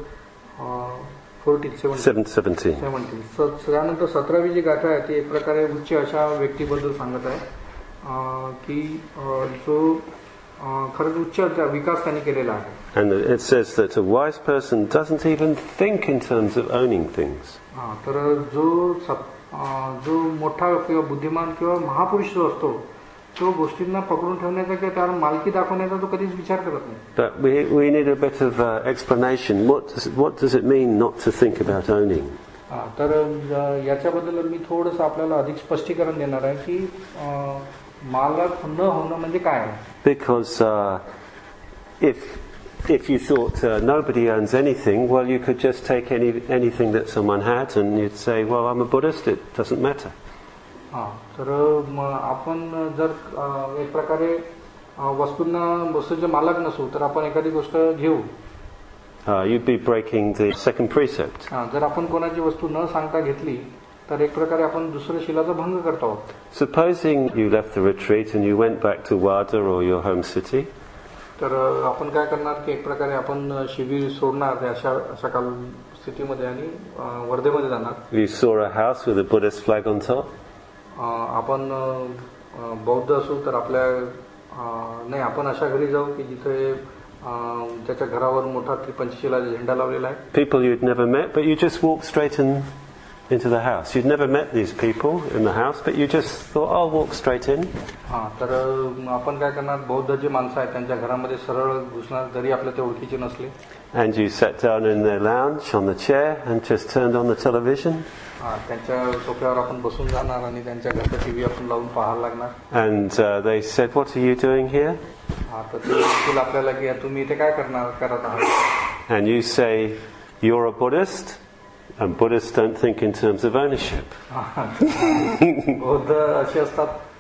S1: seventeen.
S2: सेवन्टीन त्यानंतर सतरावी जी गाथा आहे ती एक प्रकारे उच्च अशा व्यक्तीबद्दल सांगत आहे की जो खरंच उच्च विकास त्यांनी केलेला आहे.
S1: And it says that a wise person doesn't even think in terms of owning things.
S2: तर जो जो मोठा किंवा बुद्धिमान किंवा महापुरुष जो असतो तो गोष्टींना पकडून ठेवण्याचा किंवा त्याला मालकी दाखवण्याचा तो कधीच विचार करत नाही.
S1: But we we need a bit of uh, explanation. What does what does it mean not to think about owning?
S2: तर याच्याबद्दल मी थोडंसं आपल्याला अधिक स्पष्टीकरण देणार आहे की मालक न होणं म्हणजे काय आहे.
S1: Because uh, if if you thought uh, nobody owns anything, well, you could just take any anything that someone had, and you'd say, well, I'm a Buddhist. It doesn't matter.
S2: हा तर आपण जर एक प्रकारे वस्तूंना वस्तूचे मालक नसू तर आपण एखादी गोष्ट घेऊ.
S1: You'd be breaking the second precept.
S2: जर आपण कोणाची वस्तू न सांगता घेतली तर एक प्रकारे आपण दुसऱ्या शिलाचा भंग करतो.
S1: Supposing you left the retreat and you went back to Wada or your home city.
S2: तर आपण काय करणार की एक प्रकारे आपण शिबिर सोडणार अशा अशा काल स्थितीमध्ये आणि वर्धेमध्ये जाणार.
S1: You saw a house with a Buddhist flag on top.
S2: आपण बौद्ध असू तर आपल्या नाही आपण अशा घरी जाऊ की जिथे त्याच्या घरावर मोठा पंचशिला झेंडा लावलेला आहे.
S1: People you'd never met, but you just walked straight in into the house. You'd never met these people in the house, but you just thought, I'll walk straight in.
S2: हा तर आपण काय करणार बौद्ध जे माणसं आहेत त्यांच्या घरामध्ये सरळ घुसणार जरी आपल्या ते ओळखीचे नसले.
S1: And you sat down in their lounge on the chair and just turned on the television.
S2: हा त्यांच्या सोफ्यावर आपण बसून जाणार आणि त्यांच्या घरचा टीव्ही आपण लावून पाहायला लागणार.
S1: And uh, they said, what are you doing here?
S2: हा तर ते म्हणतील आपल्याला की तुम्ही इथे काय करणार करत आहात.
S1: And you say, you're a Buddhist? And Buddhists don't think in terms of ownership.
S2: बौद्ध असे असतात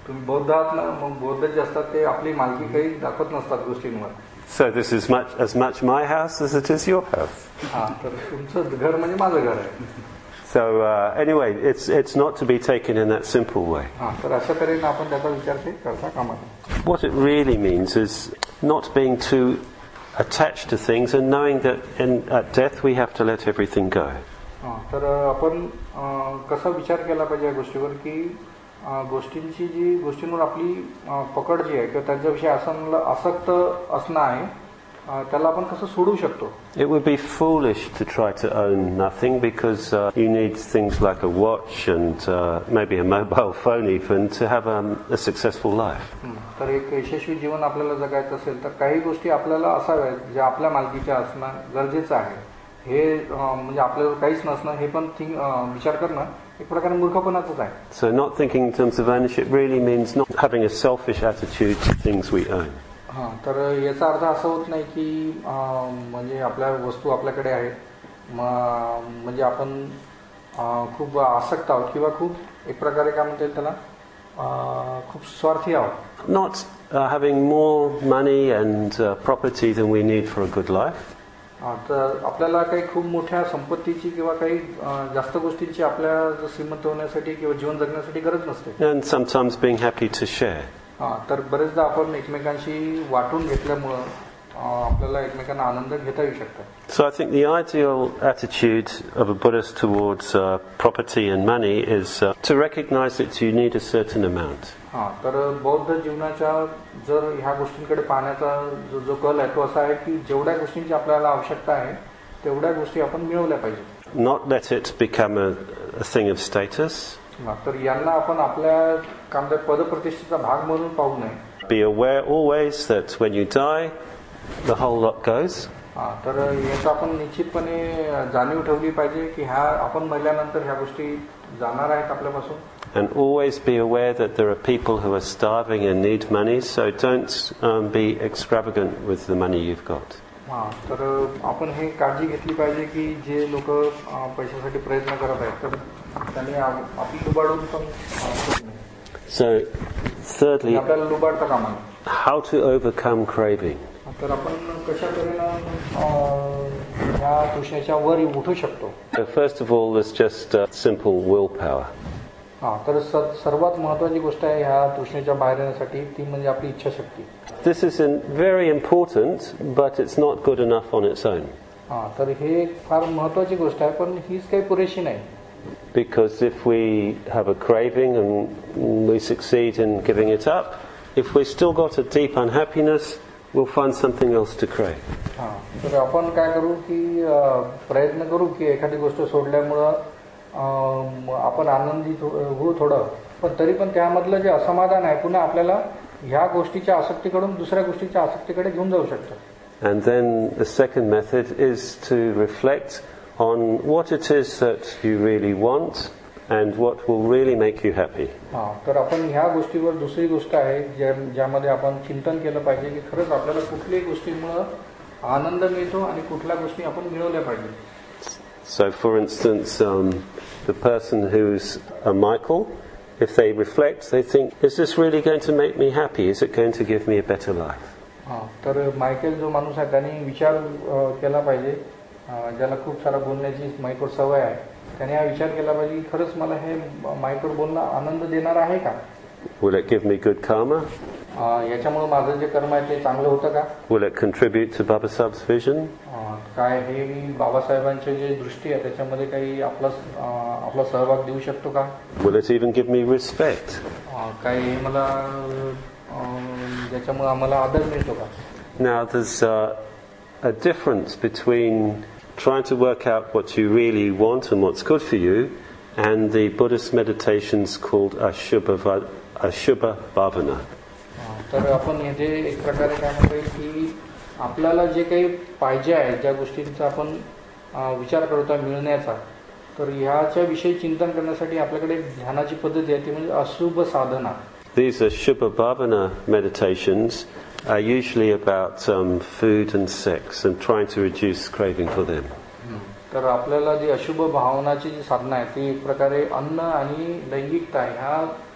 S2: तुम्ही बौद्ध आहात ना, मग बौद्ध जे असतात ते आपली मालकी काही दाखवत नसतात गोष्टींवर.
S1: So this is much as much my house as it is your house.
S2: हा, तर तुमचं घर म्हणजे माझं घर आहे.
S1: So uh, anyway, it's it's not to be taken in that simple way.
S2: हा, तर अशा तऱ्हेने आपण त्याचा विचार ते करता कामा नये.
S1: What it really means is not being too attached to things and knowing that in at death we have to let everything go.
S2: हा, तर आपण अं, कसा विचार केला पाहिजे या गोष्टीवर की अं, गोष्टींची जी गोष्टींवर आपली अं, पकड जी आहे किंवा त्यांच्याविषयी असं आसक्त असणं आहे, अं, त्याला आपण कसं सोडू शकतो.
S1: It would be foolish to try to own nothing because uh, you need things like a watch and uh, maybe a mobile phone even to have um, a successful life.
S2: हं, तर एक यशस्वी जीवन आपल्याला जगायचं असेल तर काही गोष्टी आपल्याला असाव्यात ज्या आपल्या मालकीच्या असणं गरजेचं आहे. हे म्हणजे आपल्याला काहीच नसणं हे पण थिंक विचार करणं एक प्रकारे मूर्खपणाचंच आहे.
S1: So not thinking in terms of ownership really means not having a selfish attitude to things we own.
S2: हां, तर याचा अर्थ असं होत नाही की म्हणजे आपल्या वस्तू आपल्याकडे आहेत म्हणजे आपण खूप आसक्त आहोत किंवा खूप एक प्रकारे काय म्हणता येईल त्याला खूप स्वार्थी आहोत.
S1: Not uh, having more money and uh, property than we need for a good life.
S2: तर आपल्याला काही खूप मोठ्या संपत्तीची किंवा काही जास्त गोष्टींची आपल्या श्रीमंत होण्यासाठी किंवा जीवन जगण्यासाठी गरज नसते.
S1: And sometimes being happy to share.
S2: हां, तर बरेचदा आपण एकमेकांशी वाटून घेतल्यामुळं आपल्याला एकमेकांना आनंद घेता येऊ शकतो.
S1: So I think the ideal attitude of a Buddhist towards uh, property and money is uh, to recognize that you need a certain amount.
S2: हां, तर बौद्ध जीवनाच्या जर ह्या गोष्टींकडे पाहण्याचा जो जो कल आहे तो असा आहे की जेवढ्या गोष्टींची आपल्याला आवश्यकता आहे तेवढ्या गोष्टी आपण मिळवल्या पाहिजे.
S1: Not let it become a, a thing of status.
S2: हां, तर यांना आपण आपल्या कामदार पदप्रतिष्ठेचा भाग म्हणून पाहू नये.
S1: Be aware always that when you die, the whole lot goes.
S2: हां, तर याचा आपण निश्चितपणे जाणीव ठेवली पाहिजे की ह्या आपण मरल्यानंतर ह्या गोष्टी जाणार आहेत आपल्यापासून.
S1: And always be aware that there are people who are starving and need money, so don't um, be extravagant with the money you've got.
S2: हां, तर आपण हे काळजी घेतली पाहिजे की जे लोक पैशासाठी प्रयत्न करत आहेत तर त्यांनी आपली लुबाडून पण
S1: So, thirdly,
S2: आपल्याला लुबाडता कामा नये.
S1: how to overcome craving.
S2: तर आपण कशा तऱ्हेनं ह्या तृष्णेच्या वर उठू शकतो.
S1: So first of all, there's just uh, simple willpower.
S2: हां, तर सर्वात महत्त्वाची गोष्ट आहे ह्या तृष्णेच्या बाहेर येण्यासाठी ती म्हणजे आपली इच्छाशक्ती.
S1: This is in, very important, but it's not good enough on its own.
S2: हां, तर हे फार महत्त्वाची गोष्ट आहे पण हीच काही पुरेशी नाही.
S1: Because if we have a craving and we succeed in giving it up, if we've still got a deep unhappiness, we'll find something else to crave.
S2: हां, तर आपण काय करू की प्रयत्न करू की एखादी गोष्ट सोडल्यामुळं आपण आनंदित होऊ थोडं, पण तरी पण त्यामधलं जे असमाधान आहे पुन्हा आपल्याला ह्या गोष्टीच्या आसक्तीकडून दुसऱ्या गोष्टीच्या आसक्तीकडे घेऊन जाऊ शकतं.
S1: And then the second method is to reflect on what it is that you really want and what will really make you happy.
S2: हां, तर आपण ह्या गोष्टीवर दुसरी गोष्ट आहे ज्या ज्यामध्ये आपण चिंतन केलं पाहिजे की खरंच आपल्याला कुठल्याही गोष्टीमुळं आनंद मिळतो आणि कुठल्या गोष्टी आपण मिळवल्या पाहिजे.
S1: So for instance, um, the person who's a Michael, if they reflect, they think, is this really going to make me happy? Is it going to give me a better life?
S2: हां, तर Michael जो माणूस आहे त्यांनी विचार केला पाहिजे, ज्याला खूप सारा बोलण्याची माईकवर सवय आहे, त्याने हा विचार केला पाहिजे की खरंच मला हे माईकवर बोलणं आनंद देणार आहे का?
S1: Will it give me good karma?
S2: याच्यामुळे माझं जे कर्म आहे ते चांगलं होतं का?
S1: Will it contribute to Baba Sahib's vision?
S2: काय हे बाबासाहेबांचे जे दृष्टी आहे त्याच्यामध्ये काही आपला आपला सहभाग देऊ शकतो का?
S1: Will it even give me respect?
S2: काय हे मला ज्याच्यामुळे आम्हाला आदर मिळतो का?
S1: Now there's uh, a difference between trying to work out what you really want and what's good for you and the Buddhist meditations called Ashubha, Ashubha Bhavana.
S2: तर आपण येथे एक प्रकारे काय म्हणतो की आपल्याला जे काही पाहिजे आहे ज्या गोष्टींचा आपण विचार करतो मिळण्याचा, तर ह्याच्या विषयी चिंतन करण्यासाठी आपल्याकडे ध्यानाची पद्धती आहे ती म्हणजे अशुभ साधना.
S1: These Ashubha Bhavana meditations are usually about um, food and sex and trying to reduce craving for them.
S2: तर आपल्याला जी अशुभ भावनाची जी साधना आहे ती एक प्रकारे अन्न आणि लैंगिकता ह्या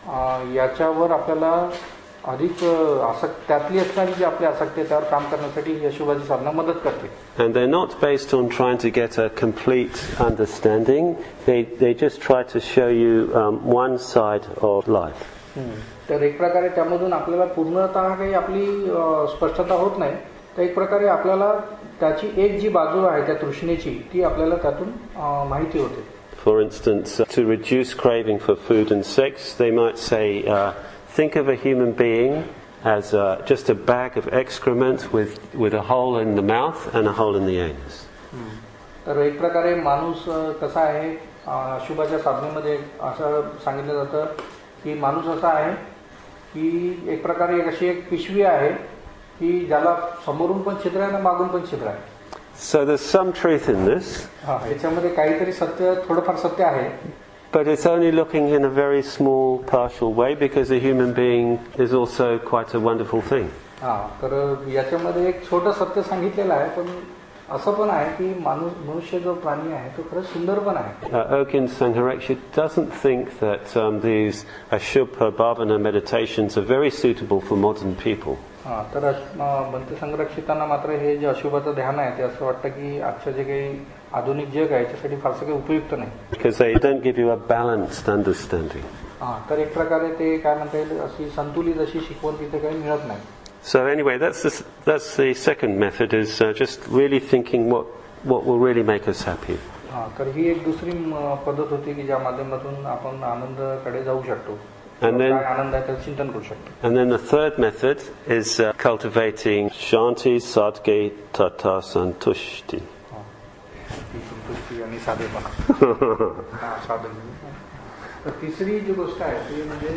S2: अं, याच्यावर आपल्याला अधिक आसक्त त्यातली असणारी जी आपली आसक्ती त्यावर काम करण्यासाठी ही अशुभाची साधना मदत करते.
S1: And they're not based on trying to get a complete understanding. They they just try to show you um, one side of life.
S2: तर एक प्रकारे त्यामधून आपल्याला पूर्णतः काही आपली स्पष्टता होत नाही. तर एक प्रकारे आपल्याला त्याची एक जी बाजू आहे त्या तृष्णेची ती आपल्याला त्यातून माहिती होते.
S1: For instance, uh, to reduce craving for food and sex, they might say, uh, think of a human being as uh, just a bag of excrement with with a hole in the mouth and a hole in the anus.
S2: तर एक प्रकारे माणूस कसा आहे अशुभाच्या साधनेमध्ये असं सांगितलं जातं की माणूस असा आहे की एक प्रकारे एक अशी एक पिशवी आहे की ज्याला समोरून पण छिद्र आहे आणि मागून पण छिद्र आहे.
S1: So there's some truth in this.
S2: हा, याच्यामध्ये काहीतरी सत्य थोडंफार सत्य आहे.
S1: But it's only looking in a very small, partial way because a human being is also quite a wonderful thing.
S2: हा, तर याच्यामध्ये एक छोटं सत्य सांगितलेलं आहे, पण असं पण आहे की माणूस मनुष्य जो प्राणी आहे तो खरंच सुंदर पण आहे.
S1: Uh, Okin Sangharakshit doesn't think that um, these Ashubha Bhavana meditations are very suitable for modern people.
S2: हा, तर बंत संरक्षितांना मात्र हे जे अशुभाचं ध्यान आहे ते असं वाटतं की आजचं जे काही आधुनिक जग आहे याच्यासाठी फारसं काही उपयुक्त नाही.
S1: Because they don't give you a balanced understanding.
S2: हा, तर एक प्रकारे ते काय म्हणता येईल अशी संतुलित अशी शिकवण तिथे काही मिळत नाही.
S1: So anyway, that's the, that's the second method, is uh, just really thinking what what will really make us happy.
S2: हा, तर ही एक दुसरी पद्धत होती की ज्या माध्यमातून आपण आनंदाकडे जाऊ शकतो.
S1: And then,
S2: आनंद आहे त्याचं चिंतन करू शकतो.
S1: and then the third method is uh, cultivating shanti, sadge, tata, santushti.
S2: संतुष्टी आणि साधेपणा. तर तिसरी जी गोष्ट आहे ती म्हणजे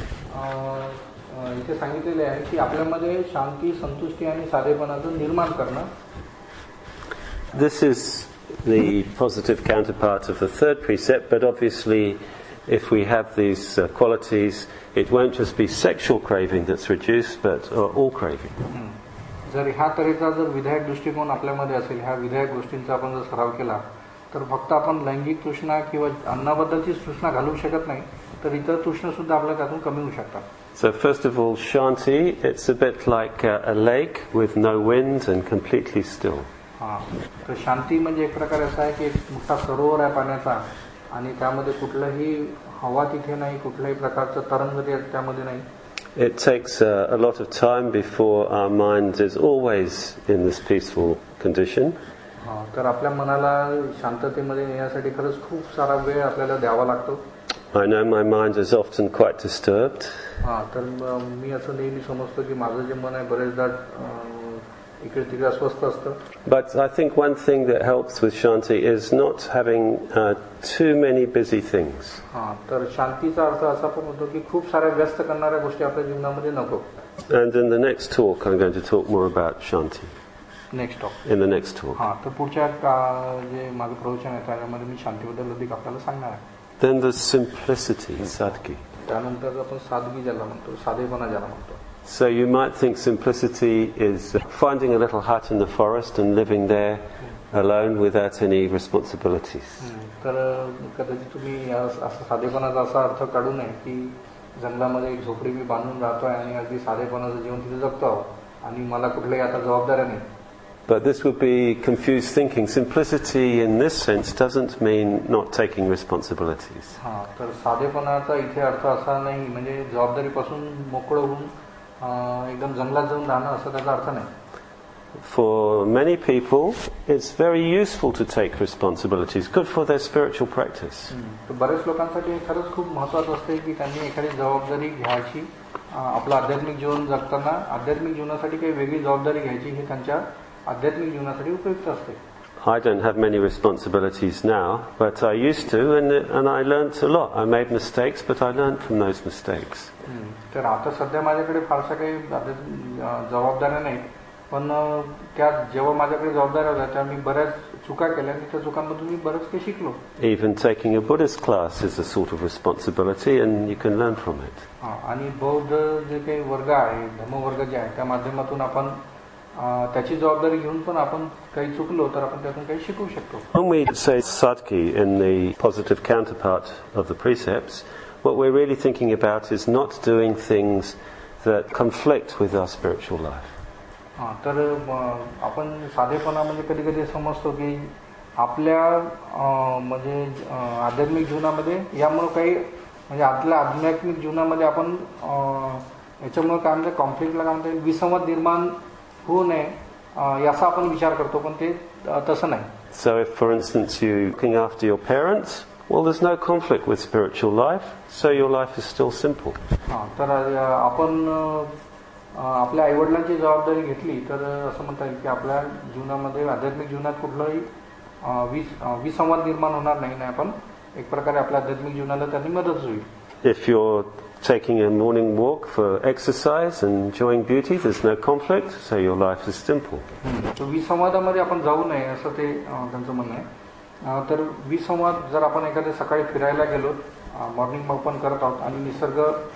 S2: इथे सांगितलेले आहे की आपल्यामध्ये शांती, संतुष्टी आणि साधेपणाचं निर्माण करणं.
S1: This is the positive counterpart of the third precept, but obviously if we have these uh, qualities, it won't just be sexual craving that's reduced, but uh, all craving.
S2: जर ह्या तऱ्हेचा जर विधायक दृष्टिकोन आपल्यामध्ये असेल, ह्या विधायक गोष्टींचा आपण जर सराव केला तर फक्त आपण लैंगिक तृष्णा किंवा अन्नाबद्दलची तृष्णा घालवू शकत नाही, तर इतर तृष्णा सुद्धा आपल्या त्यातून कमी होऊ शकतात.
S1: So first of all, shanti, it's a bit like a, a lake with no wind and completely still.
S2: हा, तर शांती म्हणजे एक प्रकारे असा आहे की एक मोठा सरोवर आहे पाण्याचा आणि त्यामध्ये कुठलंही हवा तिथे नाही, कुठल्याही प्रकारचं तरंग त्यामध्ये नाही.
S1: It takes uh, a lot of time before our mind is always in this peaceful condition.
S2: हा, तर आपल्या मनाला शांततेमध्ये येण्यासाठी खरंच खूप सारा वेळ आपल्याला द्यावा लागतो.
S1: I know my mind is often quite disturbed.
S2: हा, तर मी असं नेहमी समजतो की माझं जे मन आहे बरेचदा इकडे तिकडे अस्वस्थ असतं.
S1: But I think one thing that helps with shanti is not having uh, too many busy things.
S2: हा, तर शांतीचा अर्थ असा पण होतो की खूप साऱ्या व्यस्त करणाऱ्या गोष्टी आपल्या जीवनामध्ये नको.
S1: And in the next talk I'm going to talk more about shanti.
S2: Next talk.
S1: In the next talk.
S2: हा, तर पुढच्या जे माझं प्रवचन आहे त्यामध्ये मी शांतीबद्दल अधिक आपल्याला सांगणार आहे.
S1: Then there's simplicity, sadgi.
S2: त्यानंतर आपण साधगी ज्याला म्हणतो, साधेपणा ज्याला म्हणतो.
S1: So you might think simplicity is finding a little hut in the forest and living there alone without any responsibilities.
S2: तर कदाचित तुम्ही असं साधेपणाचा असा अर्थ काढू नये की जंगलामध्ये एक झोपडी मी बांधून राहतोय आणि अगदी साधेपणाचं जीवन तिथे जगतो आहोत आणि मला कुठल्याही आता जबाबदाऱ्या नाही.
S1: But this would be confused thinking. Simplicity in this sense doesn't mean not taking responsibilities.
S2: हा, तर साधेपणाचा इथे अर्थ असा नाही म्हणजे जबाबदारीपासून मोकळं होऊन एकदम जंगलात जाऊन राहणं असं त्याचा अर्थ नाही.
S1: For many people, it's very useful to take responsibilities, good for their spiritual practice.
S2: तर बरेच लोकांसाठी खरंच खूप महत्त्वाचं असते की त्यांनी एखादी जबाबदारी घ्यायची. आपलं आध्यात्मिक जीवन जगताना आध्यात्मिक जीवनासाठी काही वेगळी जबाबदारी घ्यायची हे त्यांच्या आध्यात्मिक जीवनासाठी उपयुक्त असते.
S1: I don't have many responsibilities now, but I used to, and and I learnt a lot. I made mistakes, but I learnt from those mistakes.
S2: तर आता सध्या माझ्याकडे फारशा काही जबाबदाऱ्या नाहीत, पण त्या जेव्हा माझ्याकडे जबाबदाऱ्या होत्या त्या मी बऱ्याच चुका केल्या आणि त्या चुकांमधून मी बरंच काही शिकलो.
S1: Even taking a Buddhist class is a sort of responsibility, and you can learn from it.
S2: आणि बौद्ध जे काही वर्ग आहे, धर्मवर्ग जे आहे त्या माध्यमातून आपण त्याची जबाबदारी घेऊन पण आपण काही चुकलो तर आपण त्यातून काही शिकू शकतो.
S1: When we say sadgi in the positive counterpart of the precepts, what we're really thinking about is not doing things that conflict with our spiritual life.
S2: हां, तर अ, आपण साधेपणामध्ये कधी कधी समजतो की आपल्या अ, म्हणजे अ, आध्यात्मिक जीवनामध्ये यामुळे काही म्हणजे आपल्या आध्यात्मिक जीवनामध्ये आपण अ, याच्यामुळे काय म्हणते कॉन्फ्लिक्टला काय म्हणते विसंवाद निर्माण होऊ नये अ, याचा आपण विचार करतो, पण ते अ, तसं नाही.
S1: So if, for instance, you're looking after your parents, well, there's no conflict with spiritual life, so your life is still simple.
S2: हां, तर अ, आपण अ, आपल्या आईवडिलांची जबाबदारी घेतली तर असं म्हणता येईल की आपल्या जीवनामध्ये आध्यात्मिक जीवनात कुठलाही अ, विस अ, विसंवाद निर्माण होणार नाही. नाही आपण एक प्रकारे आपल्या आध्यात्मिक जीवनाला त्यांनी मदत होईल.
S1: If you're taking a morning walk for exercise and enjoying beauty, there's no conflict, so your life is simple.
S2: तर विसंवादामध्ये आपण जाऊ नये असं ते अ, त्यांचं म्हणणं आहे. अ, तर विसंवाद जर आपण एखाद्या सकाळी फिरायला गेलो, मॉर्निंग वॉक पण करत आहोत आणि निसर्ग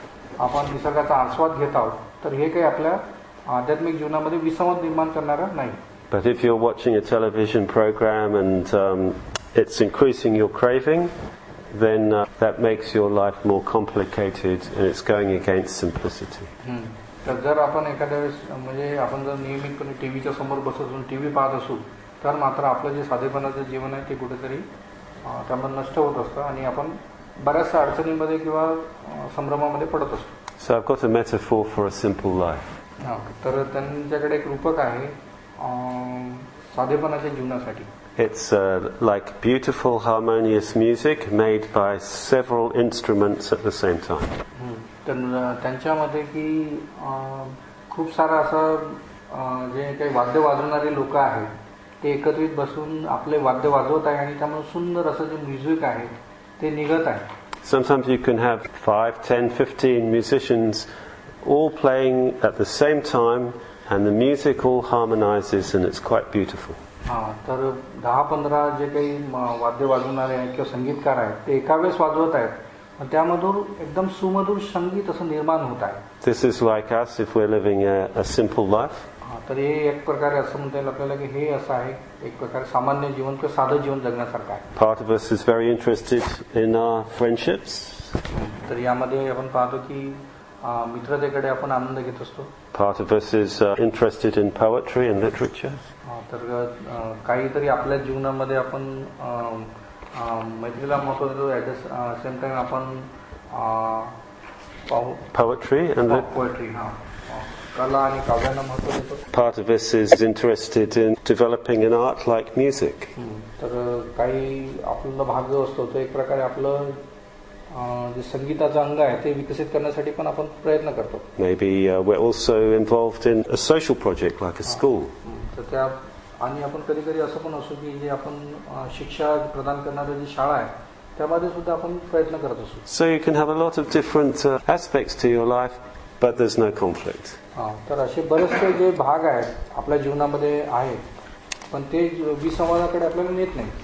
S2: आपण निसर्गाचा आस्वाद घेत आहोत, तर हे काही आपल्या आध्यात्मिक जीवनामध्ये विसंवाद निर्माण करणारं नाही.
S1: But if you're watching a television program and um, it's increasing your craving, then uh, that makes your life more complicated and it's going against simplicity.
S2: तर जर आपण एखाद्या वेळेस म्हणजे आपण जर नियमितपणे टीव्हीच्या समोर बसून टीव्ही पाहत असू, तर मात्र आपलं जे साधेपणाचं जीवन आहे ते कुठेतरी अ, त्यामध्ये नष्ट होत असतं आणि आपण बऱ्याचशा अडचणींमध्ये किंवा अ, संभ्रमामध्ये पडत असतो.
S1: So I've got a metaphor for a simple life.
S2: हां, तर त्यांच्याकडे एक रूपक आहे अ, साधेपणाच्या जीवनासाठी.
S1: It's uh, like beautiful harmonious music made by several instruments at the same time.
S2: तर त्यांच्यामध्ये की अ, खूप सारं असं अ, जे काही वाद्य वाजवणारे लोक आहेत ते एकत्रित बसून आपले वाद्य वाजवत आहे आणि त्यामुळे सुंदर असं जे म्युझिक आहे ते निघत आहे.
S1: Sometimes you can have five, ten, fifteen musicians all playing at the same time and the music all harmonizes and it's quite beautiful.
S2: हां, तर दहा पंधरा जे काही म- वाद्य वाजवणारे आहेत किंवा संगीतकार आहेत ते एका वेळेस वाजवत आहेत, पण त्यामधून एकदम सुमधुर संगीत असं निर्माण होत आहे.
S1: This is like us if we're living a, a simple life.
S2: हां, तर हे एक प्रकारे असं म्हणता येईल आपल्याला की हे असं आहे एक प्रकारे सामान्य जीवन किंवा साधं जीवन जगण्यासारखं आहे.
S1: Part of us is very interested in our friendships.
S2: तर यामध्ये आपण पाहतो की अ, मित्रतेकडे आपण आनंद घेत असतो.
S1: Part of us is uh, interested in poetry and literature.
S2: अ, तर अ, काहीतरी आपल्या जीवनामध्ये आपण अ, अ, मैत्रीला महत्त्व देतो. ॲट द सेम टाइम आपण अ, पाहू
S1: Poetry and lit-
S2: पोएट्री हां अ, कला आणि काव्यांना महत्त्व देतो.
S1: part of us is interested in developing an art like music.
S2: तर काही आपला भाग जो असतो तो एक प्रकारे आपलं अ, जे संगीताचं अंग आहे ते विकसित करण्यासाठी पण आपण प्रयत्न करतो.
S1: Maybe uh, we're also involved in a social project like a school.
S2: तर त्या आणि आपण कधी कधी असं पण असू की जे आपण अ, शिक्षा प्रदान करणारी जी शाळा आहे त्यामध्ये सुद्धा आपण प्रयत्न करत असू.
S1: So you can have a lot of different uh, aspects to your life, but there's no conflict.
S2: हां, तर असे बरेचसे जे भाग आहेत आपल्या जीवनामध्ये आहेत पण ते विसंवादाकडे आपल्याला नेत नाही.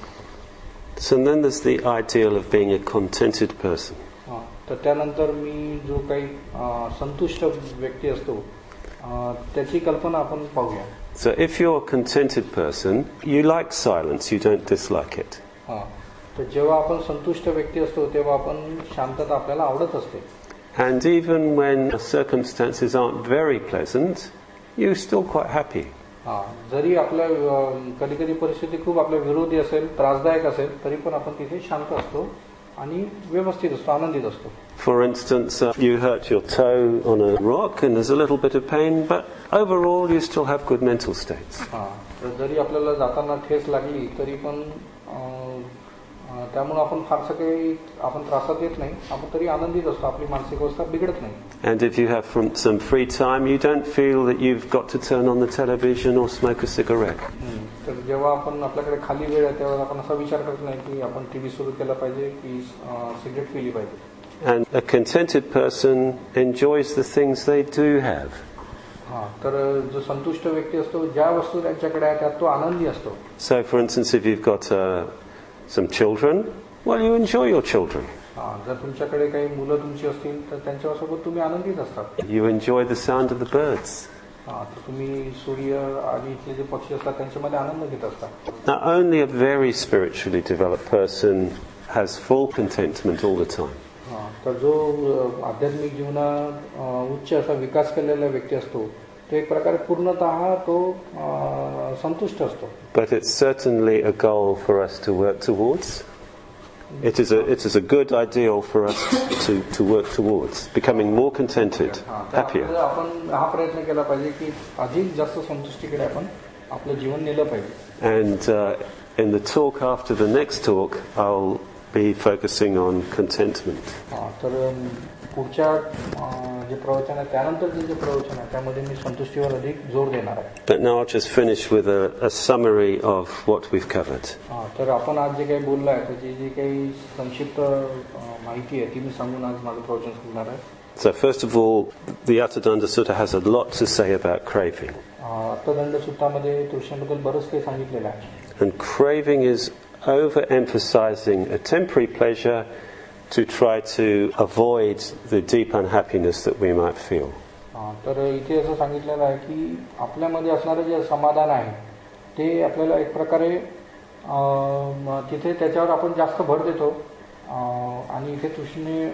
S1: So then there's the ideal of being a contented person.
S2: हां, तर त्यानंतर मी जो काही अ, संतुष्ट व्यक्ती असतो अ, त्याची कल्पना आपण पाहूया.
S1: So if you're a contented person, you like silence, you don't dislike it.
S2: हां, तर जेव्हा आपण संतुष्ट व्यक्ती असतो तेव्हा आपण शांतता आपल्याला आवडत असते.
S1: And even when circumstances aren't very pleasant, you're still quite happy.
S2: हां, जरी आपल्या कधी कधी परिस्थिती खूप आपल्या विरोधी असेल त्रासदायक असेल तरी पण आपण तिथे शांत असतो आणि व्यवस्थित असतो आनंदित असतो.
S1: For instance, uh, you hurt your toe on a rock and there's a little bit of pain, but overall you still have good mental states.
S2: हां, तर जरी आपल्याला जाताना ठेच लागली तरी पण अं, अं, त्यामुळे आपण फारसं काही आपण त्रासात येत नाही, आपण तरी आनंदित असतो, आपली मानसिक अवस्था बिघडत नाही.
S1: And if you have from some free time, you don't feel that you've got to turn on the television or smoke a cigarette.
S2: हं, तर जेव्हा आपण आपल्याकडे खाली वेळ आहे तेव्हा आपण असा विचार करत नाही की आपण टीव्ही सुरू केला पाहिजे की अं, सिगरेट पिली पाहिजे.
S1: And a contented person enjoys the things they do have.
S2: हां, तर जो संतुष्ट व्यक्ती असतो ज्या वस्तू त्यांच्याकडे आहे त्यात तो आनंदी असतो.
S1: So, for instance, if you've got uh, some children, well, you enjoy your children.
S2: हां, जर तुमच्याकडे काही मुलं तुमची असतील तर त्यांच्यासोबत तुम्ही आनंदित असतात.
S1: You enjoy the sound of the birds.
S2: हां, तर तुम्ही सूर्य आणि इथले जे पक्षी असतात त्यांच्यामध्ये आनंद घेत असतात.
S1: Now, only a very spiritually developed person has full contentment all the time.
S2: हां, तर जो आध्यात्मिक जीवनात उच्च असा विकास केलेला व्यक्ती असतो तो एक प्रकारे पूर्णतः तो संतुष्ट असतो.
S1: But it's certainly a goal for us to work towards. It is a it is a good ideal for us to to work towards becoming more contented, happier.
S2: आपण हा प्रयत्न केला पाहिजे की अधिक जास्त संतुष्टीकडे आपण आपलं जीवन नेलं पाहिजे.
S1: And uh, in the talk after the next talk, I'll be focusing on contentment.
S2: तर पुढच्या जे प्रवचन आहे त्यानंतर जे प्रवचन आहे त्यामध्ये मी संतुष्टीवर अधिक जोर देणार आहे.
S1: But now I'll just finish with a, a summary of what we've covered.
S2: तर आपण आज जे काही बोललो आहे त्याची जी काही संक्षिप्त माहिती आहे ती मी सांगून आज माझं प्रवचन सांगणार आहे.
S1: So first of all, the Atthadanda Sutta has a lot to say about craving.
S2: अर्थदंड सूत्रामध्ये तृष्णेबद्दल बरंच काही सांगितलेलं आहे.
S1: And craving is overemphasizing a temporary pleasure to try to avoid the deep unhappiness that we might feel.
S2: तर इथे असं सांगितलेलं आहे की आपल्यामध्ये असणारे जे समाधान आहे ते आपल्याला एक प्रकारे तिथे त्याच्यावर आपण जास्त भर देतो आणि इथे तृष्णे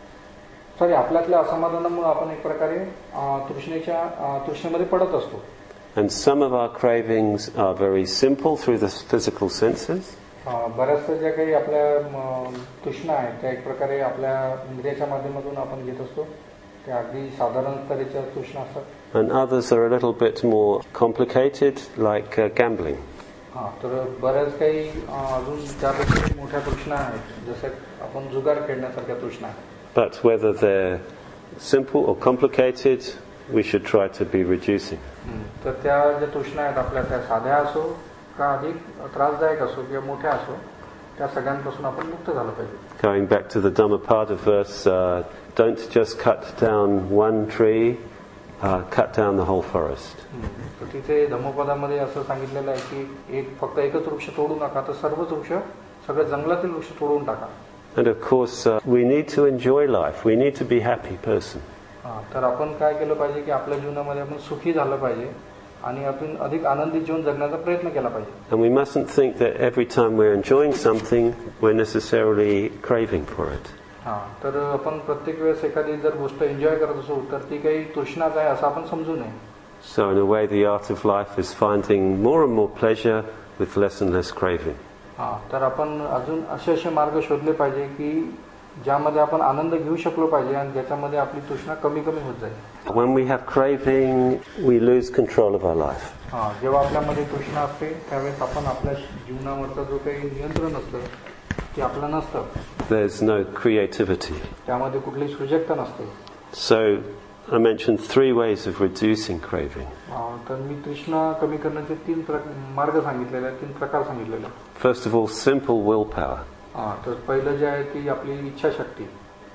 S2: सॉरी आपल्यातल्या असमाधानामुळे आपण एक प्रकारे तृष्णेच्या तृष्णेमध्ये पडत असतो.
S1: And some of our cravings are very simple through the physical senses.
S2: बऱ्याचशा ज्या काही आपल्या तृष्णा आहेत त्या एक प्रकारे आपल्या इंद्रियाच्या माध्यमातून आपण घेत असतो त्या अगदी साधारण तऱ्हेच्या तृष्णा असतात.
S1: And others are a little bit more complicated, like uh, gambling.
S2: हां तर बऱ्याच काही अजून त्यापेक्षा मोठ्या तृष्णा आहेत जसं आपण जुगार खेळण्यासारख्या तृष्णा आहेत.
S1: But whether they're simple or complicated, we should try to be reducing.
S2: तर त्या ज्या तृष्णा आहेत आपल्या त्या साध्या असो का अधिक त्रासदायक असो किंवा मोठ्या असो त्या सगळ्यांपासून आपण मुक्त झालं पाहिजे.
S1: Going back to the Dhammapada verse, uh, don't just cut down one tree, uh, cut down the whole forest.
S2: तर तिथे धम्मपदामध्ये असं सांगितलेलं आहे की एक फक्त एकच वृक्ष तोडू नका तर सर्वच वृक्ष सगळे जंगलातील वृक्ष तोडून टाका.
S1: And of course, uh, we need to enjoy life. We need to be a happy person.
S2: हां तर आपण काय केलं पाहिजे की आपल्या जीवनामध्ये आपण सुखी झालं पाहिजे आणि आपण अधिक आनंदी जीवन जगण्याचा प्रयत्न केला पाहिजे.
S1: And we mustn't think that every time we're enjoying something, we're necessarily craving for it.
S2: हां तर आपण प्रत्येक वेळेस एखादी जर गोष्ट एन्जॉय करत असू तर ती काही तृष्णाच आहे असं आपण समजू नये.
S1: So in a way, the art of life is finding more and more pleasure with less and less craving.
S2: हां तर आपण अजून असे असे मार्ग शोधले पाहिजे की ज्यामध्ये आपण आनंद घेऊ शकलो पाहिजे आणि ज्याच्यामध्ये आपली तृष्णा कमी कमी होत जाईल.
S1: When we have craving, we lose control of our life.
S2: हां जेव्हा आपल्यामध्ये तृष्णा असते त्यावेळेस आपण आपल्या जीवनावरचं जो काही नियंत्रण असतं ते आपलं नसतं.
S1: There's no creativity.
S2: त्यामध्ये कुठली सृजकता नसते.
S1: So I mentioned three ways of reducing craving.
S2: तर मी तृष्णा कमी करण्याचे तीन मार्ग सांगितलेले आहेत, तीन प्रकार सांगितलेले आहेत.
S1: First of all, simple willpower.
S2: हां तर पहिलं जे आहे ती आपली इच्छाशक्ती.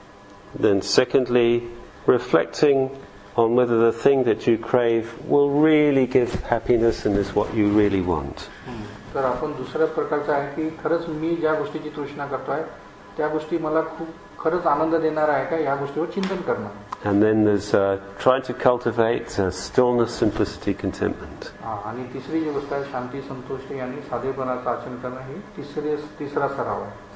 S1: Then secondly, reflecting on whether the thing that you crave will really give happiness and is what you really want.
S2: तर आपण दुसऱ्या प्रकारचं आहे की खरंच मी ज्या गोष्टीची तृष्णा करतोय त्या गोष्टी मला खूप खरंच आनंद देणार आहे का या गोष्टीवर चिंतन करणं.
S1: And then there's uh, trying to cultivate uh, stillness, simplicity, contentment.
S2: आणि तिसरी जी गोष्ट आहे शांती, संतुष्टी आणि साधेपणाचं आचरण करणं ही तिसरी तिसरा सराव आहे.